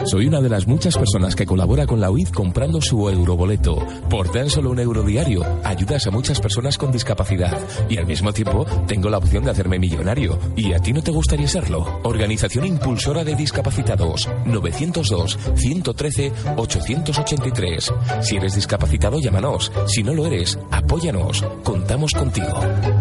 Soy una de las muchas personas que colabora con la UID comprando su euroboleto. Por tan solo €1 diario, ayudas a muchas personas con discapacidad. Y al mismo tiempo, tengo la opción de hacerme millonario. ¿Y a ti no te gustaría serlo? Organización Impulsora de Discapacitados. 902-113-883. Si eres discapacitado, llámanos. Si no lo eres, apóyanos. Contamos contigo.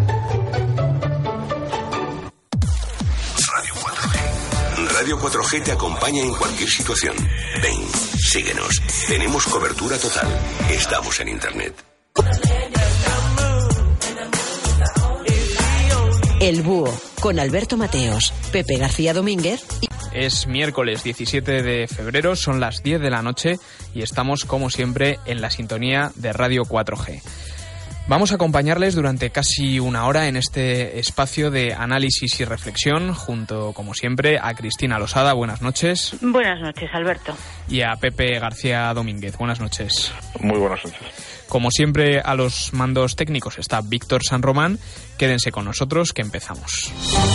Radio 4G te acompaña en cualquier situación. Ven, síguenos. Tenemos cobertura total. Estamos en Internet. El Búho, con Alberto Mateos, Pepe García Domínguez y... Es miércoles 17 de febrero, son las 10 de la noche y estamos, como siempre, en la sintonía de Radio 4G. Vamos a acompañarles durante casi una hora en este espacio de análisis y reflexión, junto, como siempre, a Cristina Losada. Buenas noches. Buenas noches, Alberto. Y a Pepe García Domínguez. Buenas noches. Muy buenas noches. Como siempre, a los mandos técnicos está Víctor San Román. Quédense con nosotros, que empezamos.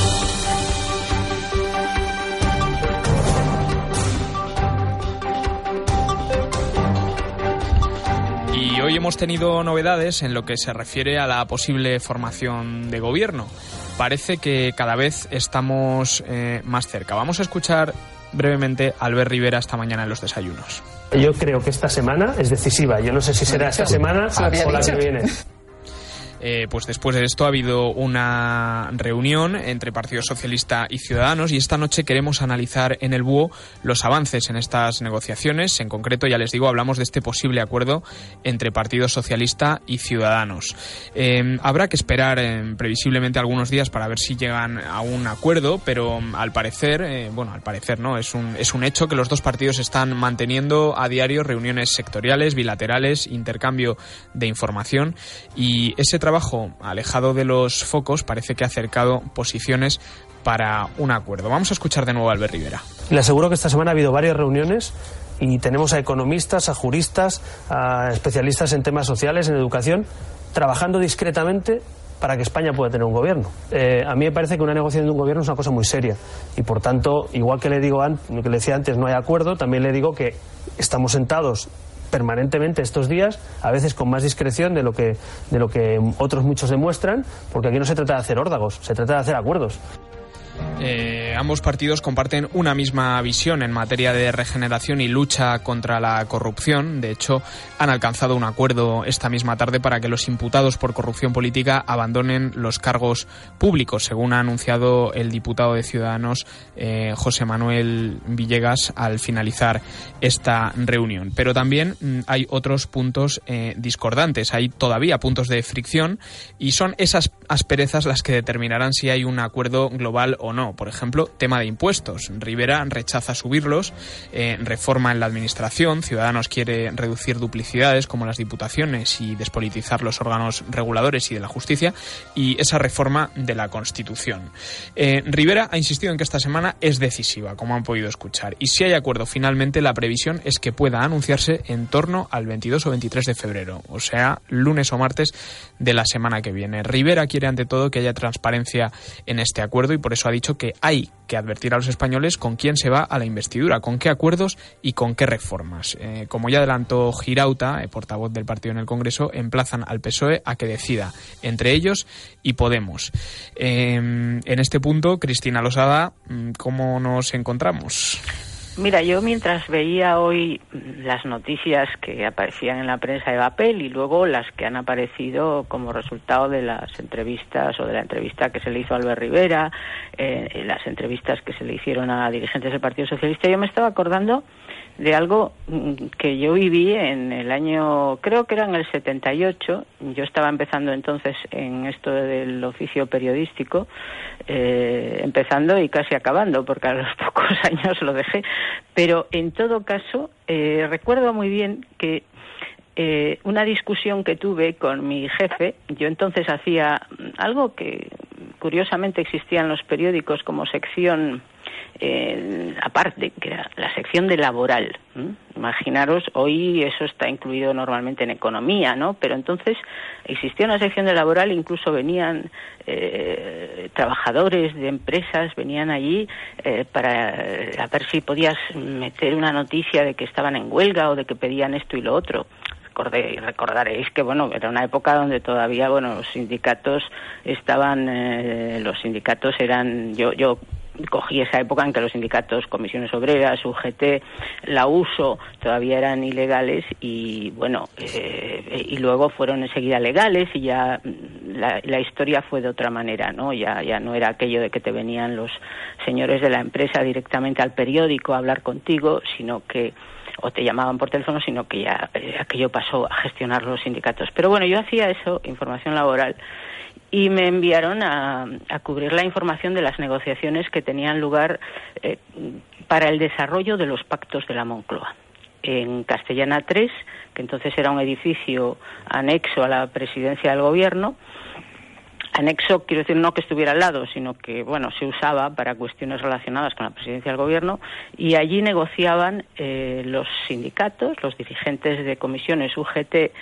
Y hoy hemos tenido novedades en lo que se refiere a la posible formación de gobierno. Parece que cada vez estamos más cerca. Vamos a escuchar brevemente a Albert Rivera esta mañana en los desayunos. Yo creo que esta semana es decisiva. Yo no sé si será esta semana o la que viene. Pues después de esto ha habido una reunión entre Partido Socialista y Ciudadanos y esta noche queremos analizar en el Búho los avances en estas negociaciones. En concreto, ya les digo, hablamos de este posible acuerdo entre Partido Socialista y Ciudadanos. Habrá que esperar previsiblemente algunos días para ver si llegan a un acuerdo, pero al parecer, no, es un hecho que los dos partidos están manteniendo a diario reuniones sectoriales, bilaterales, intercambio de información y ese trabajo alejado de los focos parece que ha acercado posiciones para un acuerdo. Vamos a escuchar de nuevo a Albert Rivera. Le aseguro que esta semana ha habido varias reuniones y tenemos a economistas, a juristas, a especialistas en temas sociales, en educación, trabajando discretamente para que España pueda tener un gobierno. A mí me parece que una negociación de un gobierno es una cosa muy seria y por tanto, igual que le decía antes, no hay acuerdo, también le digo que estamos sentados permanentemente estos días, a veces con más discreción de lo que otros muchos demuestran, porque aquí no se trata de hacer órdagos, se trata de hacer acuerdos. Ambos partidos comparten una misma visión en materia de regeneración y lucha contra la corrupción. De hecho, han alcanzado un acuerdo esta misma tarde para que los imputados por corrupción política abandonen los cargos públicos, según ha anunciado el diputado de Ciudadanos, José Manuel Villegas, al finalizar esta reunión. Pero también hay otros puntos discordantes, hay todavía puntos de fricción y son esas asperezas las que determinarán si hay un acuerdo global o no. Por ejemplo, tema de impuestos. Rivera rechaza subirlos, reforma en la administración, Ciudadanos quiere reducir duplicidades como las diputaciones y despolitizar los órganos reguladores y de la justicia y esa reforma de la Constitución. Rivera ha insistido en que esta semana es decisiva, como han podido escuchar, y si hay acuerdo finalmente, la previsión es que pueda anunciarse en torno al 22 o 23 de febrero, o sea, lunes o martes de la semana que viene. Rivera quiere ante todo que haya transparencia en este acuerdo y por eso ha dicho que hay que advertir a los españoles con quién se va a la investidura, con qué acuerdos y con qué reformas. Como ya adelantó Girauta, portavoz del partido en el Congreso, emplazan al PSOE a que decida entre ellos y Podemos. En este punto, Cristina Losada, ¿cómo nos encontramos? Mira, yo mientras veía hoy las noticias que aparecían en la prensa de papel y luego las que han aparecido como resultado de las entrevistas o de la entrevista que se le hizo a Albert Rivera, las entrevistas que se le hicieron a dirigentes del Partido Socialista, yo me estaba acordando de algo que yo viví en el año, creo que era en el 78, yo estaba empezando entonces en esto del oficio periodístico, empezando y casi acabando, porque a los pocos años lo dejé, pero en todo caso recuerdo muy bien que una discusión que tuve con mi jefe, yo entonces hacía algo que curiosamente existía en los periódicos como sección aparte, que era la sección de laboral. Imaginaros, hoy eso está incluido normalmente en economía, ¿no? Pero entonces existía una sección de laboral, incluso venían trabajadores de empresas venían allí para a ver si podías meter una noticia de que estaban en huelga o de que pedían esto y lo otro. Recordaréis que, bueno, era una época donde todavía, bueno, los sindicatos eran, yo cogí esa época en que los sindicatos, Comisiones Obreras, UGT, la USO, todavía eran ilegales y, bueno, y luego fueron enseguida legales y ya la historia fue de otra manera, ¿no? Ya no era aquello de que te venían los señores de la empresa directamente al periódico a hablar contigo, sino que o te llamaban por teléfono, sino que ya aquello pasó a gestionar los sindicatos. Pero bueno, yo hacía eso, información laboral, y me enviaron a cubrir la información de las negociaciones que tenían lugar para el desarrollo de los pactos de la Moncloa. En Castellana 3, que entonces era un edificio anexo a la presidencia del gobierno. Anexo, quiero decir, no que estuviera al lado, sino que, bueno, se usaba para cuestiones relacionadas con la presidencia del gobierno, y allí negociaban los sindicatos, los dirigentes de comisiones UGT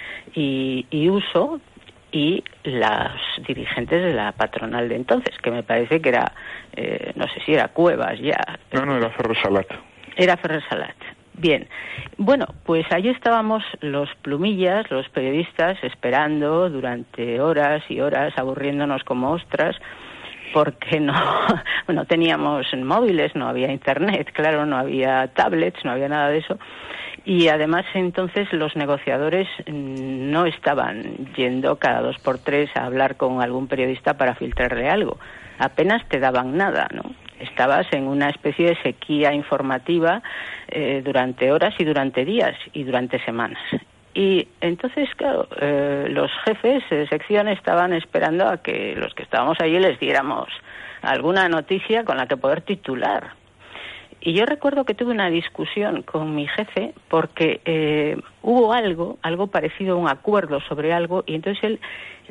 y USO, y los dirigentes de la patronal de entonces, que me parece que era, no sé si era Cuevas ya. No, era Ferrer Salat. Era Ferrer Salat. Bien, bueno, pues allí estábamos los plumillas, los periodistas, esperando durante horas y horas, aburriéndonos como ostras, porque no teníamos móviles, no había internet, claro, no había tablets, no había nada de eso. Y además entonces los negociadores no estaban yendo cada 2 por 3 a hablar con algún periodista para filtrarle algo. Apenas te daban nada, ¿no? Estabas en una especie de sequía informativa durante horas y durante días y durante semanas. Y entonces, claro, los jefes de sección estaban esperando a que los que estábamos allí les diéramos alguna noticia con la que poder titular. Y yo recuerdo que tuve una discusión con mi jefe porque hubo algo parecido a un acuerdo sobre algo, y entonces él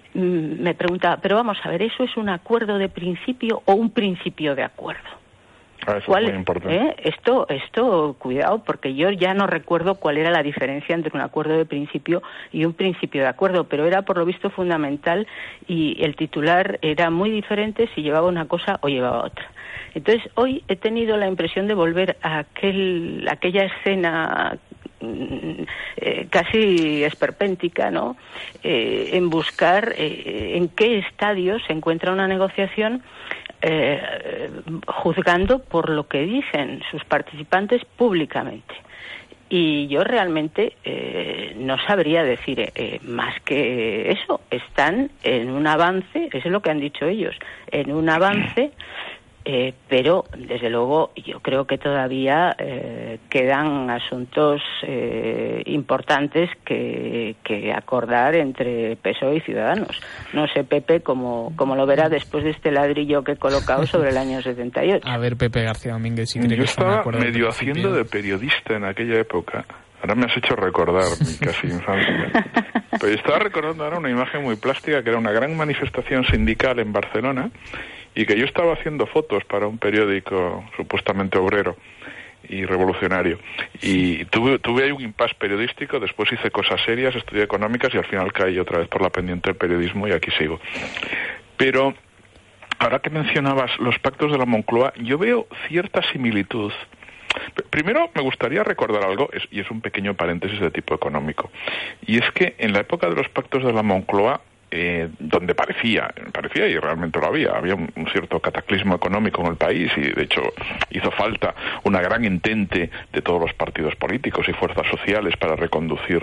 me preguntaba, pero vamos a ver, ¿eso es un acuerdo de principio o un principio de acuerdo? Eso es muy importante. Esto, cuidado, porque yo ya no recuerdo cuál era la diferencia entre un acuerdo de principio y un principio de acuerdo, pero era por lo visto fundamental, y el titular era muy diferente si llevaba una cosa o llevaba otra. Entonces, hoy he tenido la impresión de volver a aquella escena casi esperpéntica, ¿no? En buscar en qué estadio se encuentra una negociación, juzgando por lo que dicen sus participantes públicamente. Y yo realmente no sabría decir más que eso. Están en un avance, eso es lo que han dicho ellos, en un avance, pero desde luego yo creo que todavía quedan asuntos importantes que acordar entre PSOE y Ciudadanos. No sé, Pepe, cómo lo verá después de este ladrillo que he colocado sobre el año 78. A ver, Pepe García Domínguez, si cree que yo estaba medio haciendo de periodista en aquella época. Ahora me has hecho recordar mi casi infancia. Pero estaba recordando ahora una imagen muy plástica, que era una gran manifestación sindical en Barcelona, y que yo estaba haciendo fotos para un periódico supuestamente obrero y revolucionario. Y tuve ahí un impasse periodístico, después hice cosas serias, estudié económicas, y al final caí otra vez por la pendiente del periodismo, y aquí sigo. Pero ahora que mencionabas los pactos de la Moncloa, yo veo cierta similitud. Primero me gustaría recordar algo, y es un pequeño paréntesis de tipo económico, y es que en la época de los pactos de la Moncloa, donde parecía y realmente lo había un cierto cataclismo económico en el país, y de hecho hizo falta una gran entente de todos los partidos políticos y fuerzas sociales para reconducir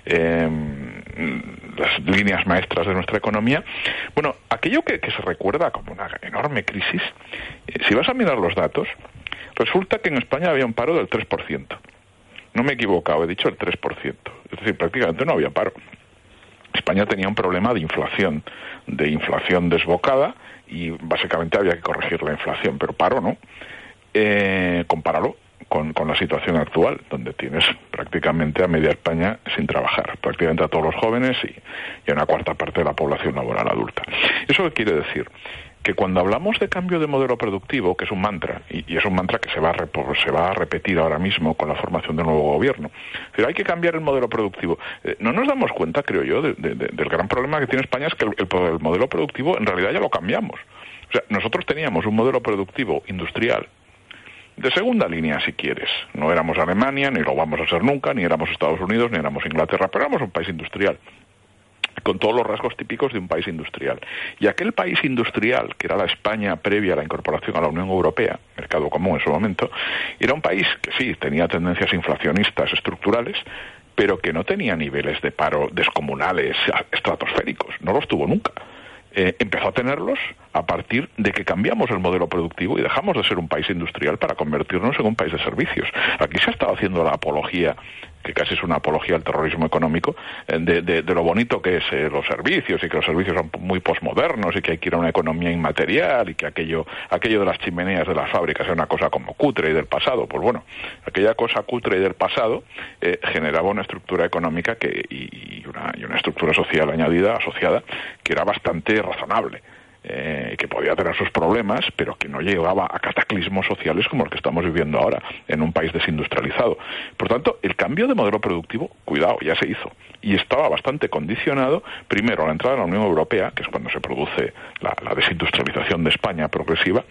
las líneas maestras de nuestra economía. Bueno, aquello que se recuerda como una enorme crisis, si vas a mirar los datos, resulta que en España había un paro del 3%. No me he equivocado, he dicho el 3%. Es decir, prácticamente no había paro. España tenía un problema de inflación desbocada, y básicamente había que corregir la inflación, pero paro no. Compáralo con la situación actual, donde tienes prácticamente a media España sin trabajar, prácticamente a todos los jóvenes y a una cuarta parte de la población laboral adulta. ¿Eso qué quiere decir? Que cuando hablamos de cambio de modelo productivo, que es un mantra, y es un mantra que se va a repetir ahora mismo con la formación del nuevo gobierno, pero hay que cambiar el modelo productivo. No nos damos cuenta, creo yo, del gran problema que tiene España, es que el modelo productivo en realidad ya lo cambiamos. Es O sea, nosotros teníamos un modelo productivo industrial de segunda línea, si quieres. No éramos Alemania, ni lo vamos a ser nunca, ni éramos Estados Unidos, ni éramos Inglaterra, pero éramos un país industrial, con todos los rasgos típicos de un país industrial. Y aquel país industrial, que era la España previa a la incorporación a la Unión Europea, mercado común en su momento, era un país que sí, tenía tendencias inflacionistas estructurales, pero que no tenía niveles de paro descomunales, estratosféricos, no los tuvo nunca. Empezó a tenerlos a partir de que cambiamos el modelo productivo y dejamos de ser un país industrial para convertirnos en un país de servicios. Aquí se ha estado haciendo la apología, que casi es una apología al terrorismo económico, de lo bonito que es los servicios, y que los servicios son muy posmodernos, y que hay que ir a una economía inmaterial, y que aquello de las chimeneas de las fábricas es una cosa como cutre y del pasado. Pues bueno, aquella cosa cutre y del pasado generaba una estructura económica y una estructura social añadida, asociada, que era bastante razonable. Que podía tener sus problemas, pero que no llegaba a cataclismos sociales como los que estamos viviendo ahora en un país desindustrializado. Por tanto, el cambio de modelo productivo, cuidado, ya se hizo, y estaba bastante condicionado, primero, a la entrada de la Unión Europea, que es cuando se produce la desindustrialización de España progresiva,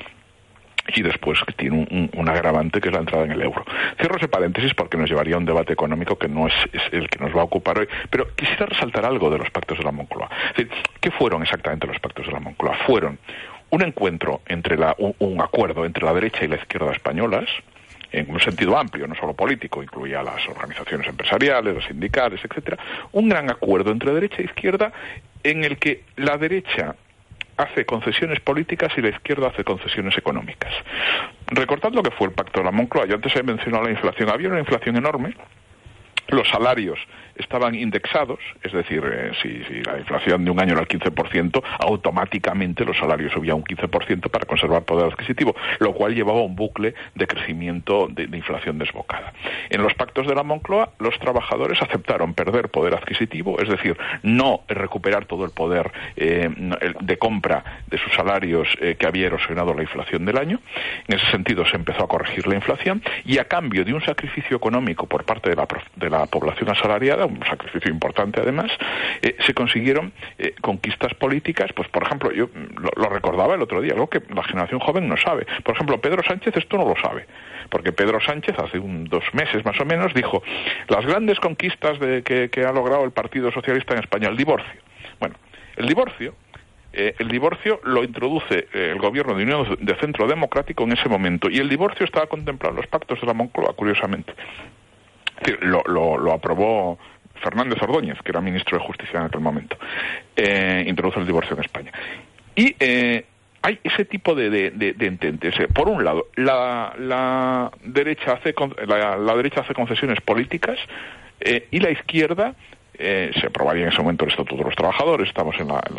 y después tiene un agravante, que es la entrada en el euro. Cierro ese paréntesis porque nos llevaría a un debate económico que no es el que nos va a ocupar hoy, pero quisiera resaltar algo de los pactos de la Moncloa. Es decir, ¿qué fueron exactamente los pactos de la Moncloa? Fueron un encuentro, un acuerdo entre la derecha y la izquierda españolas, en un sentido amplio, no solo político, incluía las organizaciones empresariales, las sindicales, etcétera. Un gran acuerdo entre derecha e izquierda en el que la derecha hace concesiones políticas y la izquierda hace concesiones económicas. Recordad lo que fue el Pacto de la Moncloa. Yo antes he mencionado la inflación. Había una inflación enorme. Los salarios estaban indexados, es decir, si la inflación de un año era el 15%, automáticamente los salarios subían un 15% para conservar poder adquisitivo, lo cual llevaba a un bucle de crecimiento de inflación desbocada. En los pactos de la Moncloa, los trabajadores aceptaron perder poder adquisitivo, es decir, no recuperar todo el poder de compra de sus salarios que había erosionado la inflación del año. En ese sentido se empezó a corregir la inflación, y a cambio de un sacrificio económico por parte de la población asalariada, un sacrificio importante además, se consiguieron conquistas políticas. Pues por ejemplo, yo lo recordaba el otro día, algo que la generación joven no sabe. Por ejemplo, Pedro Sánchez esto no lo sabe, porque Pedro Sánchez hace 2 meses más o menos dijo: las grandes conquistas que ha logrado el Partido Socialista en España, el divorcio. Bueno, el divorcio lo introduce el gobierno de Unión de Centro Democrático en ese momento, y el divorcio estaba contemplado en los pactos de la Moncloa, curiosamente. Es decir, lo aprobó Fernández Ordóñez, que era ministro de Justicia en aquel momento. Introduce el divorcio en España. Y hay ese tipo de ententes. Por un lado, la derecha hace concesiones políticas, y la izquierda, se aprobaría en ese momento el Estatuto de los Trabajadores, estamos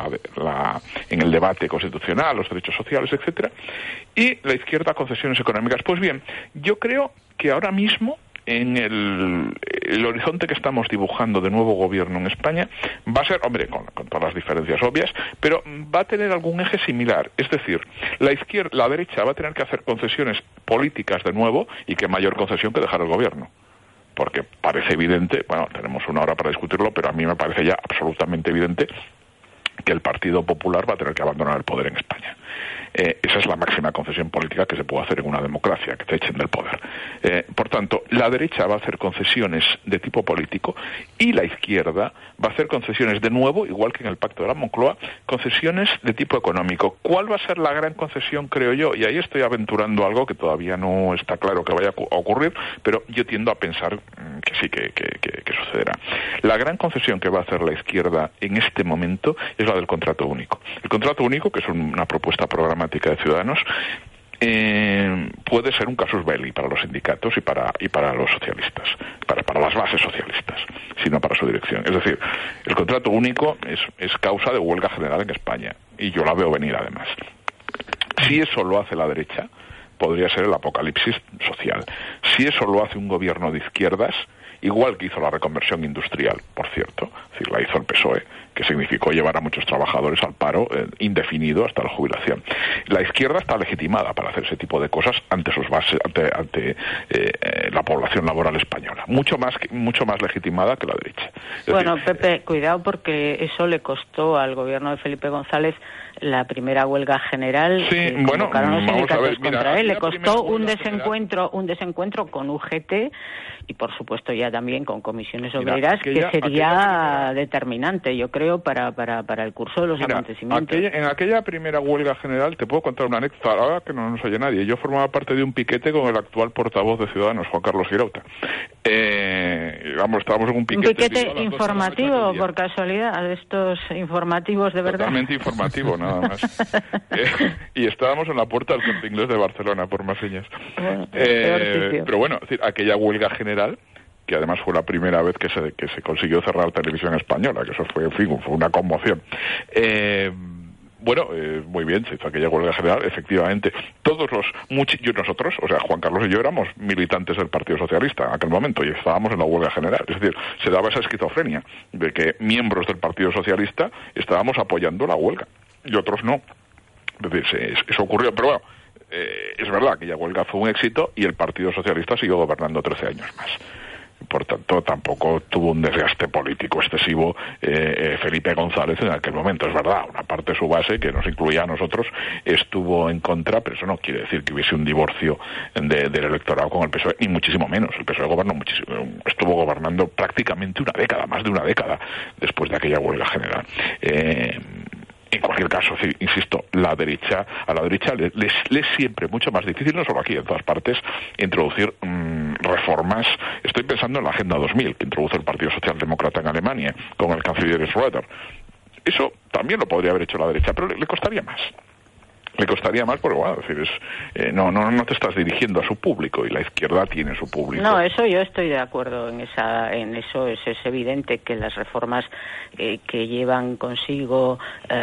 en el debate constitucional, los derechos sociales, etcétera, y la izquierda concesiones económicas. Pues bien, yo creo que ahora mismo, en el horizonte que estamos dibujando de nuevo gobierno en España, va a ser, hombre, con todas las diferencias obvias, pero va a tener algún eje similar. Es decir, la derecha va a tener que hacer concesiones políticas de nuevo, y qué mayor concesión que dejar el gobierno. Porque parece evidente, bueno, tenemos 1 hora para discutirlo, pero a mí me parece ya absolutamente evidente que el Partido Popular va a tener que abandonar el poder en España. Esa es la máxima concesión política que se puede hacer en una democracia, que te echen del poder. Por tanto, la derecha va a hacer concesiones de tipo político, y la izquierda va a hacer concesiones de nuevo, igual que en el Pacto de la Moncloa, concesiones de tipo económico. ¿Cuál va a ser la gran concesión, creo yo? Y ahí estoy aventurando algo que todavía no está claro que vaya a ocurrir, pero yo tiendo a pensar que sí, que sucederá. La gran concesión que va a hacer la izquierda en este momento es la del contrato único. El contrato único, que es una propuesta programática de Ciudadanos, puede ser un casus belli para los sindicatos y para los socialistas, para las bases socialistas, sino para su dirección. Es decir, el contrato único es causa de huelga general en España, y yo la veo venir además. Si eso lo hace la derecha, podría ser el apocalipsis social. Si eso lo hace un gobierno de izquierdas, igual que hizo la reconversión industrial, por cierto, es decir, la hizo el PSOE, que significó llevar a muchos trabajadores al paro indefinido hasta la jubilación. La izquierda está legitimada para hacer ese tipo de cosas ante sus bases, ante la población laboral española, mucho más legitimada que la derecha. Bueno, Pepe, cuidado, porque eso le costó al gobierno de Felipe González la primera huelga general. Sí, bueno, vamos a ver, contra él. Le costó un desencuentro con UGT y, por supuesto, ya también con comisiones obreras, que sería determinante, yo creo, para el curso de los acontecimientos. En aquella primera huelga general, te puedo contar una anécdota, ahora que no nos oye nadie. Yo formaba parte de un piquete con el actual portavoz de Ciudadanos, Juan Carlos Girauta. Estábamos en un piquete. Un piquete informativo, por casualidad, de estos informativos de verdad. Totalmente informativo, nada más. Y estábamos en la puerta del Corte Inglés de Barcelona, por más señas. Bueno, pero bueno, es decir, aquella huelga general, que además fue la primera vez que se consiguió cerrar Televisión Española, que eso fue, en fin, fue una conmoción. Muy bien, se hizo aquella huelga general, efectivamente. Nosotros, o sea, Juan Carlos y yo éramos militantes del Partido Socialista en aquel momento y estábamos en la huelga general. Es decir, se daba esa esquizofrenia de que miembros del Partido Socialista estábamos apoyando la huelga y otros no. Es decir, eso ocurrió, pero bueno, es verdad que aquella huelga fue un éxito y el Partido Socialista siguió gobernando 13 años más. Por tanto, tampoco tuvo un desgaste político excesivo Felipe González en aquel momento. Es verdad, una parte de su base, que nos incluía a nosotros, estuvo en contra, pero eso no quiere decir que hubiese un divorcio del electorado con el PSOE, ni muchísimo menos. El PSOE estuvo gobernando prácticamente una década, más de una década, después de aquella huelga general. En cualquier caso, insisto, a la derecha les es siempre mucho más difícil, no solo aquí, en todas partes, introducir reformas. Estoy pensando en la Agenda 2000, que introdujo el Partido Socialdemócrata en Alemania, con el canciller Schröder. Eso también lo podría haber hecho la derecha, pero le costaría más. Le costaría más porque, bueno, es decir, no te estás dirigiendo a su público y la izquierda tiene su público. No, eso yo estoy de acuerdo en eso. Es evidente que las reformas que llevan consigo,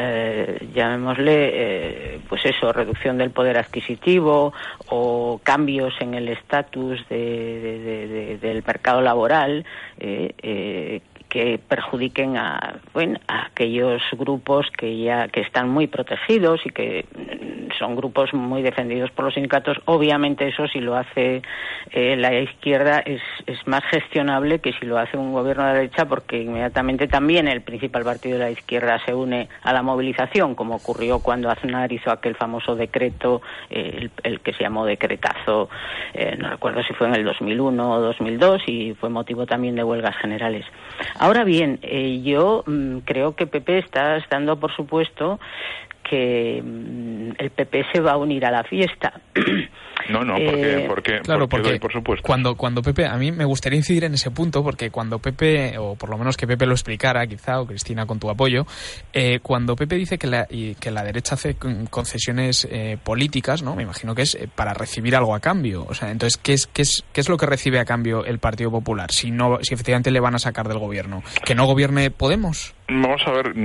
llamémosle, pues eso, reducción del poder adquisitivo o cambios en el estatus del mercado laboral, que perjudiquen a aquellos grupos que están muy protegidos y que son grupos muy defendidos por los sindicatos. Obviamente eso, si lo hace la izquierda, es más gestionable que si lo hace un gobierno de la derecha, porque inmediatamente también el principal partido de la izquierda se une a la movilización, como ocurrió cuando Aznar hizo aquel famoso decreto, el que se llamó decretazo, no recuerdo si fue en el 2001 o 2002, y fue motivo también de huelgas generales. Ahora bien, yo creo que Pepe está dando por supuesto que el PP se va a unir a la fiesta. No, porque por supuesto. Cuando Pepe, a mí me gustaría incidir en ese punto, porque cuando Pepe, o por lo menos que Pepe lo explicara, quizá, o Cristina con tu apoyo, cuando Pepe dice que la derecha hace concesiones políticas, ¿no? Me imagino que es para recibir algo a cambio. O sea, entonces, ¿qué es lo que recibe a cambio el Partido Popular si efectivamente le van a sacar del gobierno? ¿Que no gobierne Podemos? Vamos a ver,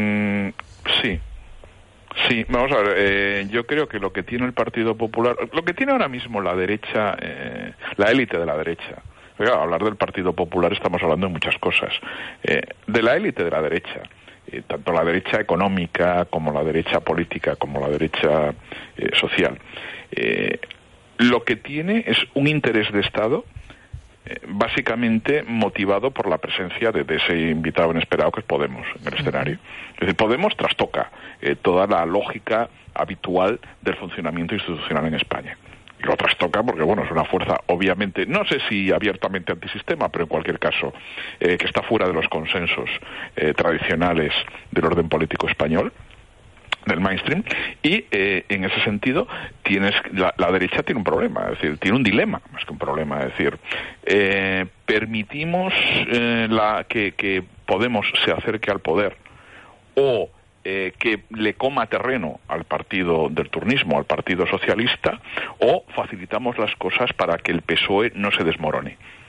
Sí, vamos a ver, yo creo que lo que tiene el Partido Popular, lo que tiene ahora mismo la derecha, la élite de la derecha, hablar del Partido Popular estamos hablando de muchas cosas, de la élite de la derecha, tanto la derecha económica como la derecha política, como la derecha social, lo que tiene es un interés de Estado, básicamente motivado por la presencia de ese invitado inesperado que es Podemos en el escenario. Es decir, Podemos trastoca toda la lógica habitual del funcionamiento institucional en España. Y lo trastoca porque, bueno, es una fuerza, obviamente, no sé si abiertamente antisistema, pero en cualquier caso, que está fuera de los consensos tradicionales del orden político español, del mainstream, y en ese sentido la derecha tiene un problema, es decir, tiene un dilema más que un problema, es decir, permitimos que Podemos se acerque al poder o que le coma terreno al partido del turnismo, al Partido Socialista, o facilitamos las cosas para que el PSOE no se desmorone.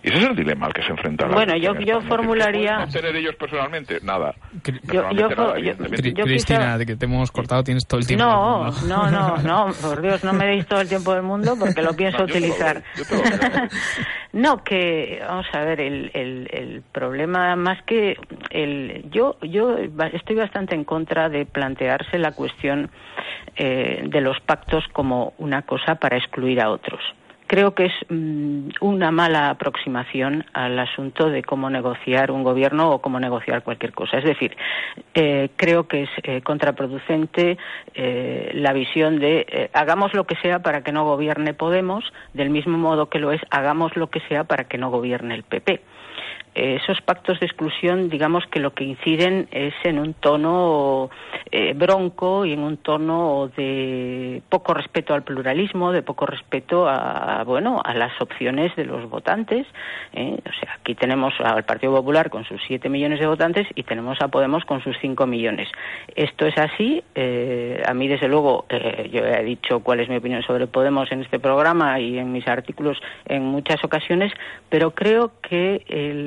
Y ese es el dilema al que se enfrenta. Bueno, yo formularía... ¿No tener ellos personalmente? Nada. Cristina, de que te hemos cortado, tienes todo el tiempo. No, por Dios, no me deis todo el tiempo del mundo porque lo pienso utilizar. No, que, vamos a ver, el problema más que... Yo estoy bastante en contra de plantearse la cuestión de los pactos como una cosa para excluir a otros. Creo que es una mala aproximación al asunto de cómo negociar un gobierno o cómo negociar cualquier cosa. Es decir, creo que es contraproducente la visión de hagamos lo que sea para que no gobierne Podemos, del mismo modo que lo es hagamos lo que sea para que no gobierne el PP. Esos pactos de exclusión, digamos que lo que inciden es en un tono bronco y en un tono de poco respeto al pluralismo, de poco respeto a las opciones de los votantes. O sea, aquí tenemos al Partido Popular con sus 7 millones de votantes y tenemos a Podemos con sus 5 millones. Esto es así. A mí, desde luego, yo he dicho cuál es mi opinión sobre Podemos en este programa y en mis artículos en muchas ocasiones, pero creo que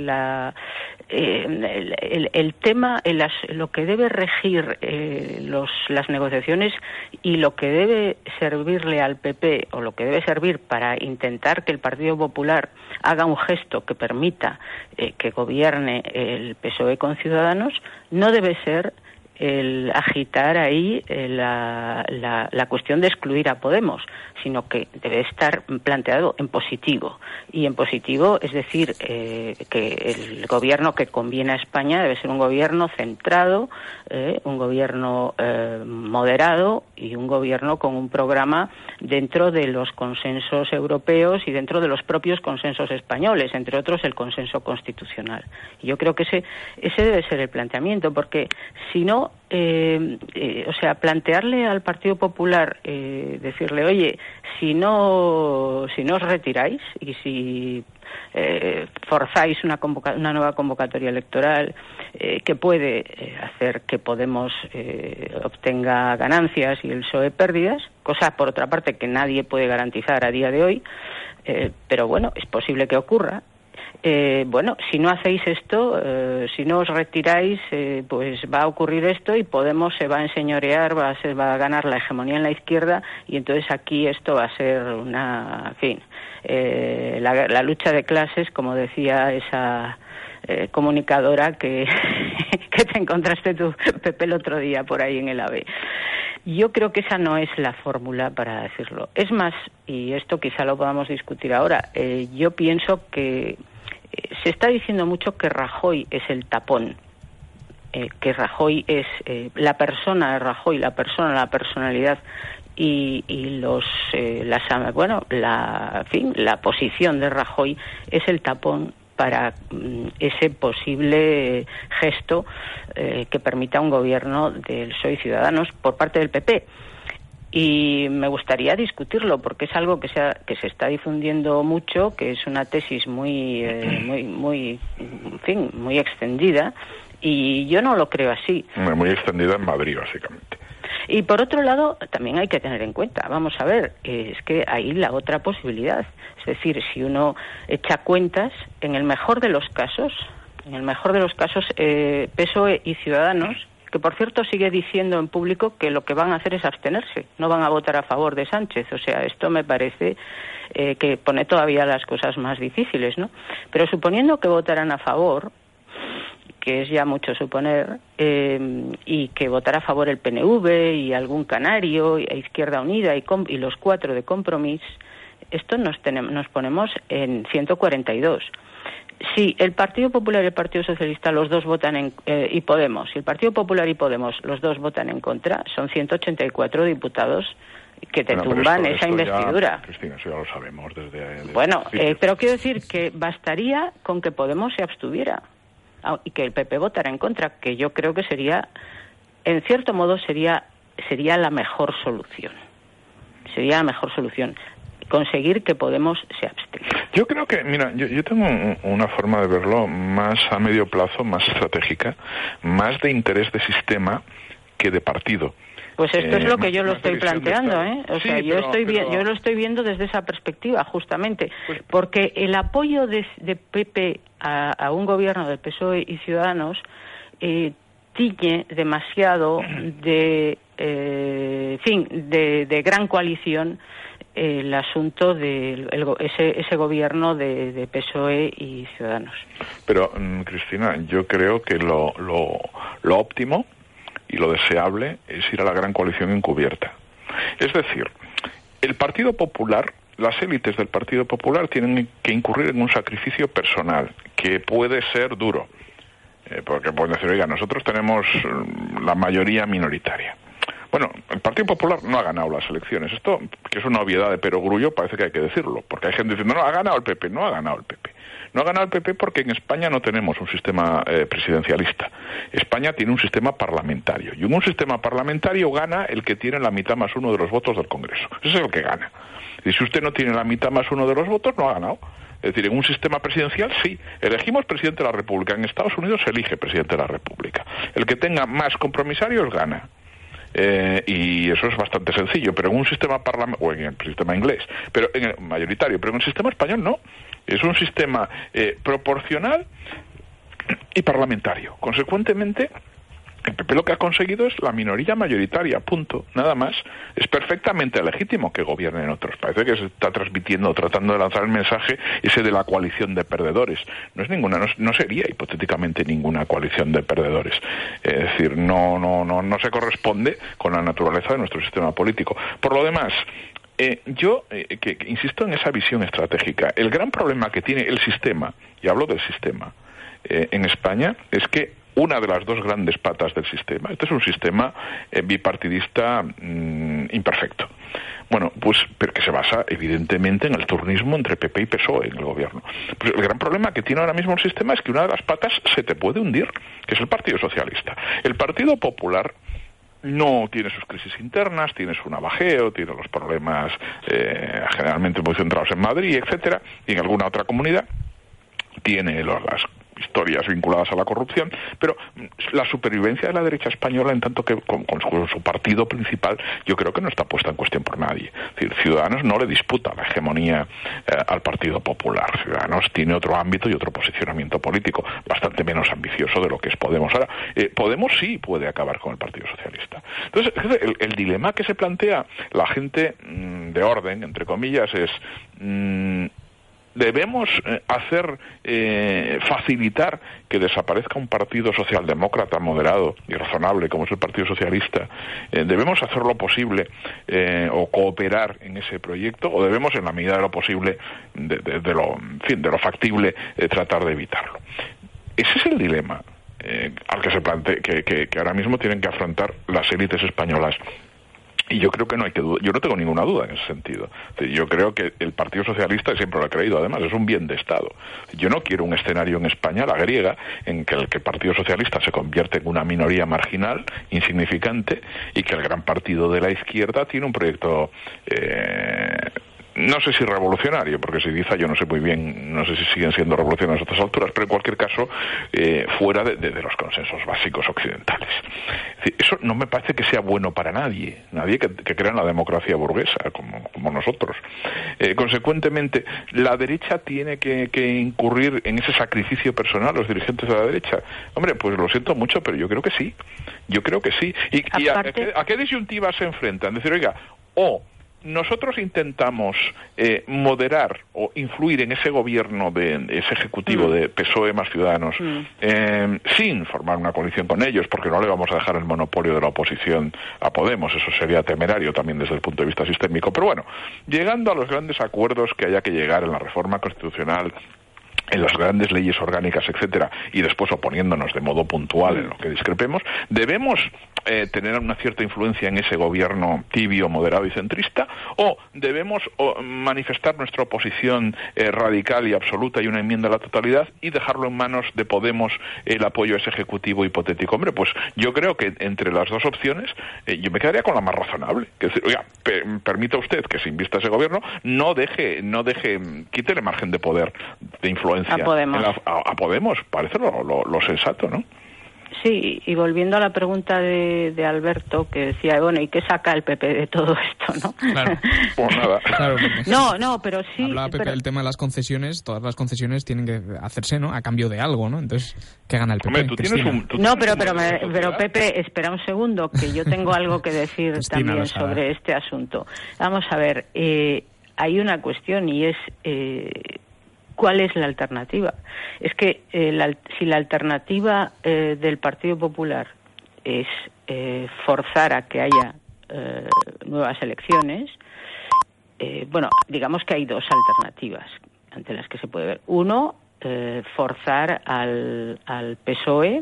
el tema, lo que debe regir las negociaciones y lo que debe servirle al PP o lo que debe servir para intentar que el Partido Popular haga un gesto que permita que gobierne el PSOE con Ciudadanos, no debe ser el agitar ahí la cuestión de excluir a Podemos, sino que debe estar planteado en positivo. Y en positivo, es decir, que el gobierno que conviene a España debe ser un gobierno centrado, un gobierno moderado y un gobierno con un programa dentro de los consensos europeos y dentro de los propios consensos españoles, entre otros el consenso constitucional. Y yo creo que ese debe ser el planteamiento, porque si no, plantearle al Partido Popular, decirle, oye, si no os retiráis y si forzáis una nueva convocatoria electoral que puede hacer que Podemos obtenga ganancias y el PSOE pérdidas, cosa por otra parte que nadie puede garantizar a día de hoy, pero bueno, es posible que ocurra. Si no hacéis esto, si no os retiráis, pues va a ocurrir esto y Podemos se va a enseñorear, va a ganar la hegemonía en la izquierda y entonces aquí esto va a ser la lucha de clases, como decía esa comunicadora que te encontraste tú, Pepe, el otro día por ahí en el AVE. Yo creo que esa no es la fórmula para decirlo. Es más, y esto quizá lo podamos discutir ahora, yo pienso que se está diciendo mucho que Rajoy es el tapón, que Rajoy es la persona de Rajoy, la personalidad y la posición de Rajoy es el tapón para ese posible gesto que permita un gobierno del PSOE y Ciudadanos por parte del PP. Y me gustaría discutirlo porque es algo que se está difundiendo mucho, que es una tesis muy extendida, y yo no lo creo así. Muy extendida en Madrid, básicamente. Y por otro lado, también hay que tener en cuenta, vamos a ver, es que hay la otra posibilidad. Es decir, si uno echa cuentas, en el mejor de los casos, PSOE y Ciudadanos, que por cierto sigue diciendo en público que lo que van a hacer es abstenerse, no van a votar a favor de Sánchez. O sea, esto me parece que pone todavía las cosas más difíciles, ¿no? Pero suponiendo que votaran a favor, que es ya mucho suponer, y que votará a favor el PNV y algún canario, y Izquierda Unida y los 4 de Compromís, esto nos ponemos en 142. Si el Partido Popular y el Partido Socialista los dos votan y Podemos, si el Partido Popular y Podemos los dos votan en contra, son 184 diputados que te tumban esa investidura. Cristina, eso ya lo sabemos desde bueno, pero quiero decir que bastaría con que Podemos se abstuviera y que el PP votara en contra, que yo creo que sería, en cierto modo, sería la mejor solución. Sería la mejor solución. Conseguir que Podemos se abstenga. Yo creo que, mira, yo tengo una forma de verlo más a medio plazo, más estratégica, más de interés de sistema que de partido. Pues esto es lo que yo lo estoy planteando, ¿eh? O sea, yo lo estoy viendo desde esa perspectiva, justamente, porque el apoyo de PP a un gobierno del PSOE y Ciudadanos tiñe demasiado de gran coalición el asunto de ese gobierno de PSOE y Ciudadanos. Pero, Cristina, yo creo que lo óptimo y lo deseable es ir a la gran coalición encubierta. Es decir, el Partido Popular, las élites del Partido Popular tienen que incurrir en un sacrificio personal, que puede ser duro, porque pueden decir, oiga, nosotros tenemos la mayoría minoritaria. Bueno, el Partido Popular no ha ganado las elecciones. Esto, que es una obviedad de perogrullo, parece que hay que decirlo, porque hay gente diciendo, no, ha ganado el PP. No ha ganado el PP. No ha ganado el PP porque en España no tenemos un sistema presidencialista. España tiene un sistema parlamentario. Y en un sistema parlamentario gana el que tiene la mitad más uno de los votos del Congreso. Ese es el que gana. Y si usted no tiene la mitad más uno de los votos, no ha ganado. Es decir, en un sistema presidencial, sí, elegimos presidente de la República. En Estados Unidos se elige presidente de la República. El que tenga más compromisarios gana. Y eso es bastante sencillo, pero en un sistema o en el sistema inglés, pero en el mayoritario, pero en el sistema español no. Es un sistema proporcional y parlamentario. Consecuentemente, el PP lo que ha conseguido es la minoría mayoritaria, punto, nada más. Es perfectamente legítimo que gobiernen otros. Parece que se está transmitiendo, tratando de lanzar el mensaje ese de la coalición de perdedores. No sería hipotéticamente ninguna coalición de perdedores. Es decir, no se corresponde con la naturaleza de nuestro sistema político. Por lo demás, yo insisto en esa visión estratégica. El gran problema que tiene el sistema, y hablo del sistema, en España, es que una de las dos grandes patas del sistema, este es un sistema bipartidista imperfecto. Bueno, pues pero que se basa evidentemente en el turnismo entre PP y PSOE en el gobierno. Pues el gran problema que tiene ahora mismo el sistema es que una de las patas se te puede hundir, que es el Partido Socialista. El Partido Popular no tiene sus crisis internas, tiene su navajeo, tiene los problemas generalmente muy centrados en Madrid, etcétera, y en alguna otra comunidad tiene las historias vinculadas a la corrupción, pero la supervivencia de la derecha española, en tanto que con su partido principal, yo creo que no está puesta en cuestión por nadie. Es decir, Ciudadanos no le disputa la hegemonía al Partido Popular. Ciudadanos tiene otro ámbito y otro posicionamiento político, bastante menos ambicioso de lo que es Podemos. Ahora, Podemos sí puede acabar con el Partido Socialista. Entonces, el dilema que se plantea la gente de orden, entre comillas, es debemos facilitar que desaparezca un partido socialdemócrata moderado y razonable como es el Partido Socialista. Debemos hacer lo posible o cooperar en ese proyecto, o debemos, en la medida de lo posible, de lo factible, tratar de evitarlo. Ese es el dilema al que se plantea, que ahora mismo tienen que afrontar las élites españolas. Y yo creo que no hay que dudar, yo no tengo ninguna duda en ese sentido. Yo creo que el Partido Socialista, y siempre lo he creído además, es un bien de Estado. Yo no quiero un escenario en España, la griega, en que el Partido Socialista se convierte en una minoría marginal, insignificante, y que el gran partido de la izquierda tiene un proyecto no sé si revolucionario, porque si dice yo no sé muy bien, no sé si siguen siendo revolucionarios a estas alturas, pero en cualquier caso fuera de los consensos básicos occidentales. Es decir, eso no me parece que sea bueno para nadie que crea en la democracia burguesa como nosotros. Consecuentemente, la derecha tiene que incurrir en ese sacrificio personal, los dirigentes de la derecha. Hombre, pues lo siento mucho, pero yo creo que sí. ¿Y a qué disyuntivas se enfrentan? Decir, oiga, nosotros intentamos moderar o influir en ese gobierno, de ese ejecutivo de PSOE más Ciudadanos, sin formar una coalición con ellos, porque no le vamos a dejar el monopolio de la oposición a Podemos. Eso sería temerario también desde el punto de vista sistémico. Pero bueno, llegando a los grandes acuerdos que haya que llegar en la reforma constitucional, en las grandes leyes orgánicas, etcétera, y después oponiéndonos de modo puntual en lo que discrepemos, debemos tener una cierta influencia en ese gobierno tibio, moderado y centrista, o debemos manifestar nuestra oposición radical y absoluta y una enmienda a la totalidad y dejarlo en manos de Podemos el apoyo a ese ejecutivo hipotético. Hombre, pues yo creo que entre las dos opciones yo me quedaría con la más razonable, que es decir, oiga, permita usted que se invista ese gobierno, quítele margen de poder, de influencia a Podemos. A Podemos, parece lo sensato, ¿no? Sí, y volviendo a la pregunta de Alberto, que decía, bueno, ¿y qué saca el PP de todo esto, no? Claro. Pues nada. Claro, No, pero sí... Hablaba Pepe del tema de las concesiones. Todas las concesiones tienen que hacerse, ¿no?, a cambio de algo, ¿no? Entonces, ¿qué gana el PP? Hombre, pero Pepe, espera un segundo, que yo tengo algo que decir Cristina, también sobre este asunto. Vamos a ver, hay una cuestión y es... ¿cuál es la alternativa? Es que si la alternativa del Partido Popular es forzar a que haya nuevas elecciones, bueno, digamos que hay dos alternativas ante las que se puede ver. Uno, forzar al PSOE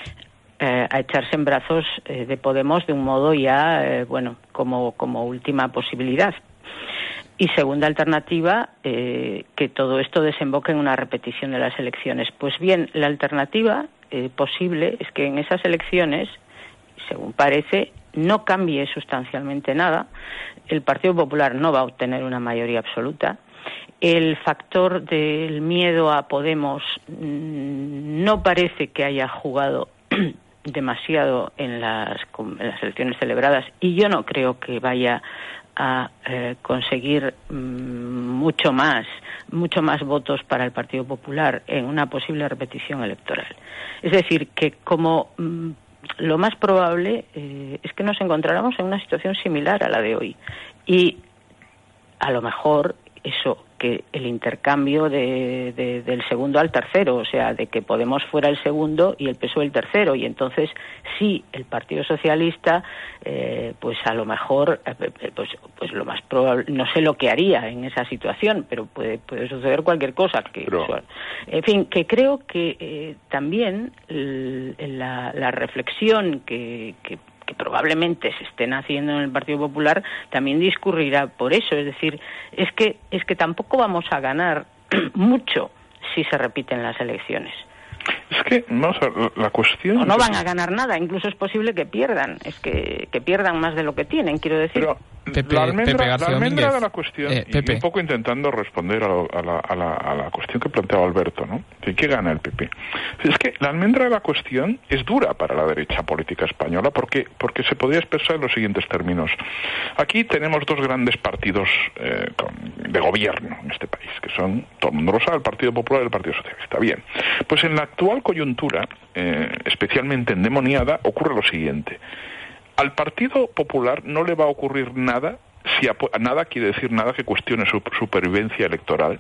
a echarse en brazos de Podemos de un modo ya, bueno, como última posibilidad. Y segunda alternativa, que todo esto desemboque en una repetición de las elecciones. Pues bien, la alternativa posible es que en esas elecciones, según parece, no cambie sustancialmente nada. El Partido Popular no va a obtener una mayoría absoluta. El factor del miedo a Podemos no parece que haya jugado demasiado en las elecciones celebradas, y yo no creo que vaya a conseguir mucho más votos para el Partido Popular en una posible repetición electoral. Es decir, que como lo más probable es que nos encontráramos en una situación similar a la de hoy, y a lo mejor eso, que el intercambio del segundo al tercero, o sea, de que Podemos fuera el segundo y el PSOE el tercero, y entonces sí, el Partido Socialista, pues a lo mejor, pues lo más probable, no sé lo que haría en esa situación, pero puede suceder cualquier cosa. En fin, que creo que también la reflexión que probablemente se estén haciendo en el Partido Popular también discurrirá por eso. Es decir, es que tampoco vamos a ganar mucho si se repiten las elecciones. Es que, vamos a ver, la cuestión... O no van a ganar nada, incluso es posible que pierdan. Es que pierdan más de lo que tienen, quiero decir. Pero la almendra de la cuestión, y un poco intentando responder a la cuestión que planteaba Alberto, ¿no? ¿Qué gana el PP? Es que la almendra de la cuestión es dura para la derecha política española porque se podría expresar en los siguientes términos. Aquí tenemos dos grandes partidos de gobierno en este país, que son, todo el mundo lo sabe, el Partido Popular y el Partido Socialista. Bien, pues en la actual coyuntura, especialmente endemoniada, ocurre lo siguiente. Al Partido Popular no le va a ocurrir nada, nada quiere decir nada que cuestione su supervivencia electoral,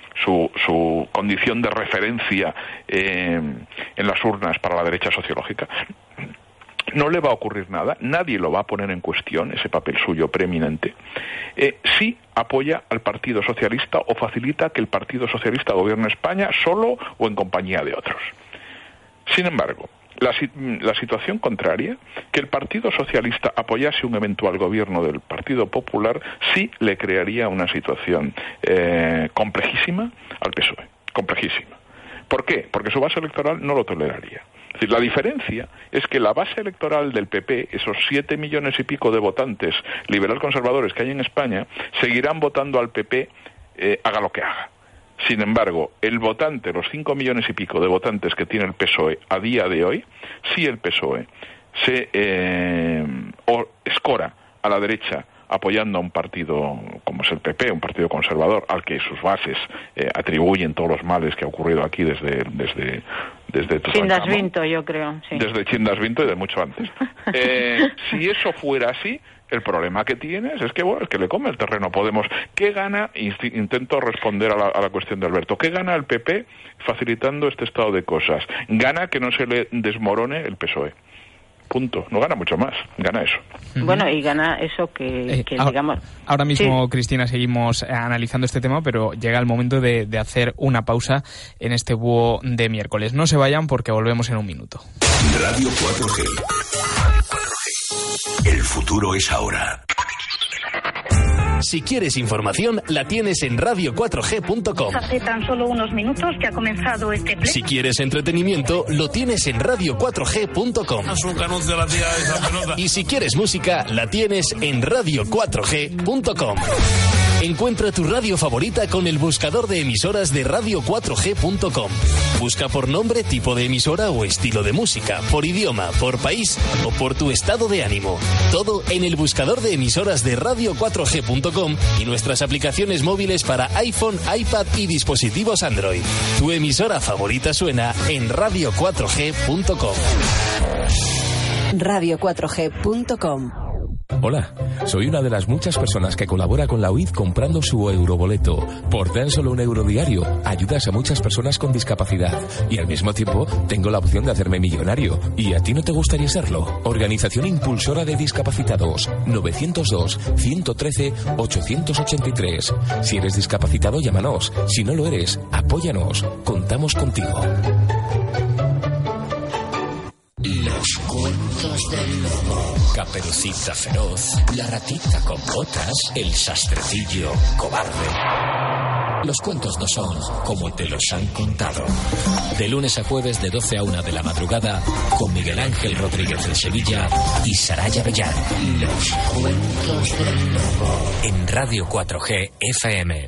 su condición de referencia en las urnas para la derecha sociológica. No le va a ocurrir nada, nadie lo va a poner en cuestión, ese papel suyo preeminente, si apoya al Partido Socialista o facilita que el Partido Socialista gobierne España solo o en compañía de otros. Sin embargo, la situación contraria, que el Partido Socialista apoyase un eventual gobierno del Partido Popular, sí le crearía una situación complejísima al PSOE, complejísima. ¿Por qué? Porque su base electoral no lo toleraría. Es decir, la diferencia es que la base electoral del PP, esos 7 millones y pico de votantes liberal-conservadores que hay en España, seguirán votando al PP haga lo que haga. Sin embargo, el votante, los 5 millones y pico de votantes que tiene el PSOE a día de hoy, si el PSOE se escora a la derecha apoyando a un partido como es el PP, un partido conservador, al que sus bases atribuyen todos los males que ha ocurrido aquí desde Chindasvinto, yo creo. Sí. Desde Chindasvinto y de mucho antes. Si eso fuera así, el problema que tienes es que, bueno, es que le come el terreno Podemos. ¿Qué gana? Intento responder a la cuestión de Alberto. ¿Qué gana el PP facilitando este estado de cosas? Gana que no se le desmorone el PSOE. Punto. No gana mucho más. Gana eso. Bueno, y gana eso que digamos... Ahora mismo, sí. Cristina, seguimos analizando este tema, pero llega el momento de hacer una pausa en este búho de miércoles. No se vayan porque volvemos en un minuto. Radio 4G. El futuro es ahora. Si quieres información, la tienes en radio4g.com. Hace tan solo unos minutos que ha comenzado este pleno. Si quieres entretenimiento, lo tienes en radio4g.com. Y si quieres música, la tienes en radio4g.com. Encuentra tu radio favorita con el buscador de emisoras de radio4g.com. Busca por nombre, tipo de emisora o estilo de música, por idioma, por país o por tu estado de ánimo. Todo en el buscador de emisoras de radio4g.com y nuestras aplicaciones móviles para iPhone, iPad y dispositivos Android. Tu emisora favorita suena en radio4g.com. radio4g.com. Hola, soy una de las muchas personas que colabora con la UID comprando su euroboleto. Por tan solo €1 diario, ayudas a muchas personas con discapacidad y al mismo tiempo tengo la opción de hacerme millonario. ¿Y a ti no te gustaría serlo? Organización Impulsora de Discapacitados, 902-113-883. Si eres discapacitado, llámanos. Si no lo eres, apóyanos. Contamos contigo. Los cuentos del lobo. Caperucita feroz, la ratita con botas, el sastrecillo cobarde. Los cuentos no son como te los han contado. De lunes a jueves de 12 a 1 de la madrugada con Miguel Ángel Rodríguez de Sevilla y Saraya Bellán. Los cuentos del lobo. En Radio 4G FM.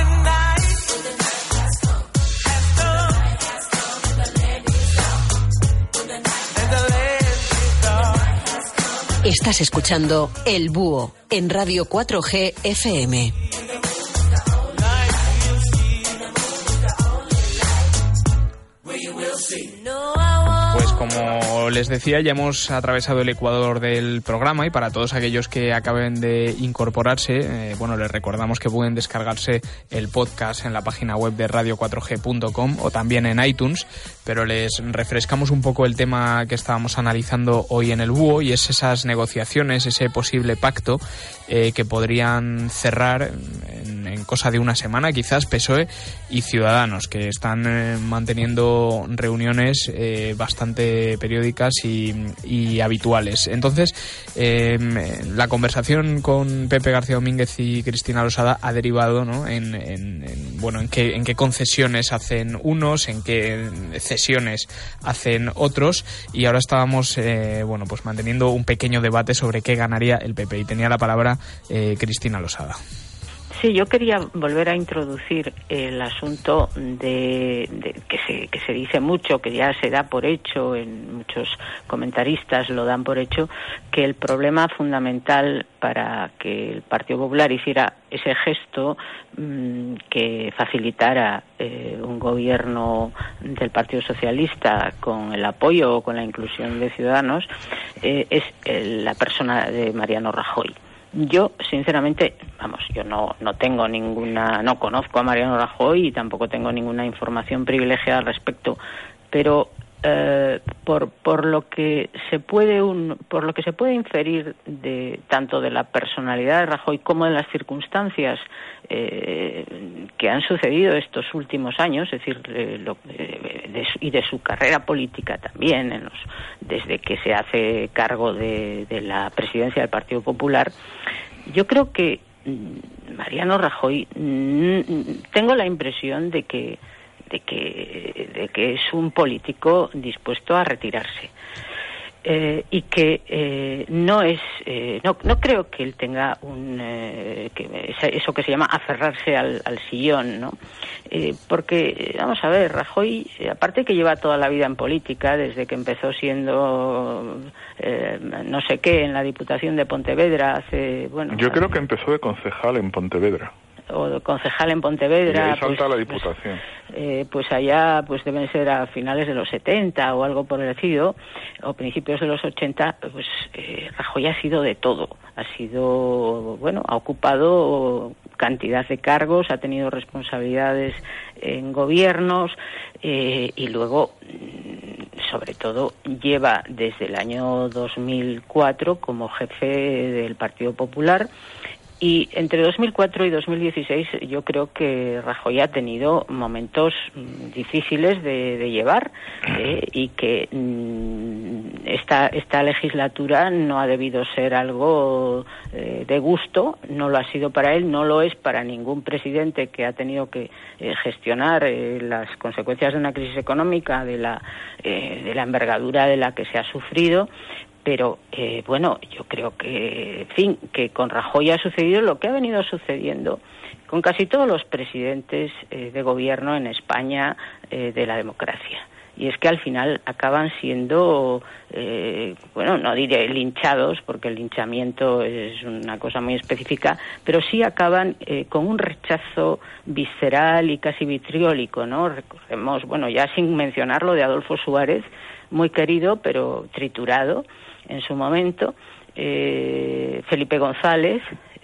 Estás escuchando El Búho en Radio 4G FM. Pues como les decía, ya hemos atravesado el ecuador del programa y para todos aquellos que acaben de incorporarse, les recordamos que pueden descargarse el podcast en la página web de radio4g.com o también en iTunes, pero les refrescamos un poco el tema que estábamos analizando hoy en el Búho y es esas negociaciones, ese posible pacto que podrían cerrar en cosa de una semana, quizás PSOE y Ciudadanos, que están manteniendo reuniones bastante periódicas y habituales. Entonces, la conversación con Pepe García Domínguez y Cristina Losada ha derivado, ¿no?, en qué concesiones hacen unos, en qué cesiones hacen otros, y ahora estábamos manteniendo un pequeño debate sobre qué ganaría el PP, y tenía la palabra Cristina Losada. Sí, yo quería volver a introducir el asunto de que se dice mucho, que ya se da por hecho, en muchos comentaristas lo dan por hecho, que el problema fundamental para que el Partido Popular hiciera ese gesto que facilitara un gobierno del Partido Socialista con el apoyo o con la inclusión de Ciudadanos es la persona de Mariano Rajoy. Yo, sinceramente, yo no conozco a Mariano Rajoy y tampoco tengo ninguna información privilegiada al respecto, pero por lo que se puede inferir de tanto de la personalidad de Rajoy como de las circunstancias que han sucedido estos últimos años, es decir, y de su carrera política también, desde que se hace cargo de la presidencia del Partido Popular, yo creo que Mariano Rajoy, tengo la impresión de que es un político dispuesto a retirarse. Y que no creo que él tenga eso que se llama aferrarse al sillón, ¿no? Porque, vamos a ver, Rajoy, aparte que lleva toda la vida en política, desde que empezó siendo no sé qué en la Diputación de Pontevedra yo creo que empezó de concejal en Pontevedra. O de concejal en Pontevedra. Y ahí salta la Diputación. Pues allá deben ser a finales de los 70 o algo por el estilo, o principios de los 80, Rajoy ha sido de todo. Ha ocupado cantidad de cargos, ha tenido responsabilidades en gobiernos y luego, sobre todo, lleva desde el año 2004 como jefe del Partido Popular. Y entre 2004 y 2016 yo creo que Rajoy ha tenido momentos difíciles de llevar y que esta legislatura no ha debido ser algo de gusto, no lo ha sido para él, no lo es para ningún presidente que ha tenido que gestionar las consecuencias de una crisis económica de la envergadura de la que se ha sufrido. Pero, bueno, yo creo que, en fin, que con Rajoy ha sucedido lo que ha venido sucediendo con casi todos los presidentes de gobierno en España de la democracia. Y es que al final acaban siendo, bueno, no diré linchados, porque el linchamiento es una cosa muy específica, pero sí acaban con un rechazo visceral y casi vitriólico, ¿no? Recordemos, bueno, ya sin mencionar lo de Adolfo Suárez, muy querido, pero triturado en su momento, Felipe González,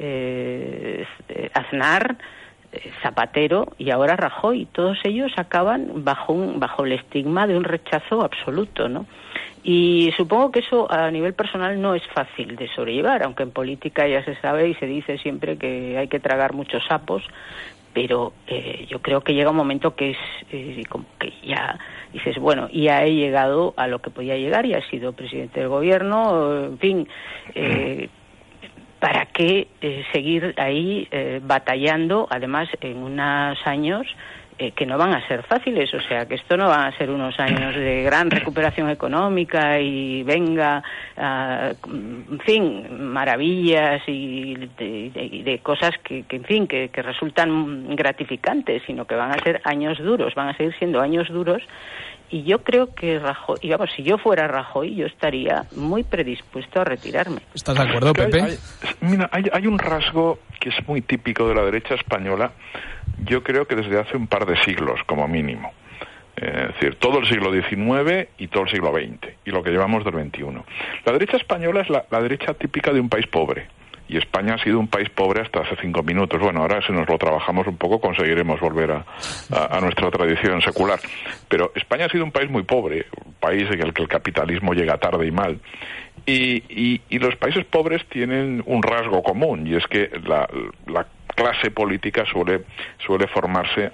Aznar, Zapatero y ahora Rajoy. Todos ellos acaban bajo el estigma de un rechazo absoluto, ¿no? Y supongo que eso a nivel personal no es fácil de sobrellevar, aunque en política ya se sabe y se dice siempre que hay que tragar muchos sapos, pero yo creo que llega un momento que es como que ya dices, bueno, ya he llegado a lo que podía llegar, ya he sido presidente del gobierno, en fin, ¿para qué seguir ahí batallando, además en unos años que no van a ser fáciles? O sea, que esto no van a ser unos años de gran recuperación económica y venga, en fin, maravillas y de cosas que en fin, que resultan gratificantes, sino que van a ser años duros, van a seguir siendo años duros. Y yo creo que Rajoy, digamos, si yo fuera Rajoy, yo estaría muy predispuesto a retirarme. ¿Estás de acuerdo, Pepe? Hay un rasgo que es muy típico de la derecha española, yo creo que desde hace un par de siglos, como mínimo. Es decir, todo el siglo XIX y todo el siglo XX, y lo que llevamos del XXI. La derecha española es la derecha típica de un país pobre. Y España ha sido un país pobre hasta hace 5 minutos. Bueno, ahora si nos lo trabajamos un poco conseguiremos volver a nuestra tradición secular. Pero España ha sido un país muy pobre, un país en el que el capitalismo llega tarde y mal. Y los países pobres tienen un rasgo común, y es que la clase política suele formarse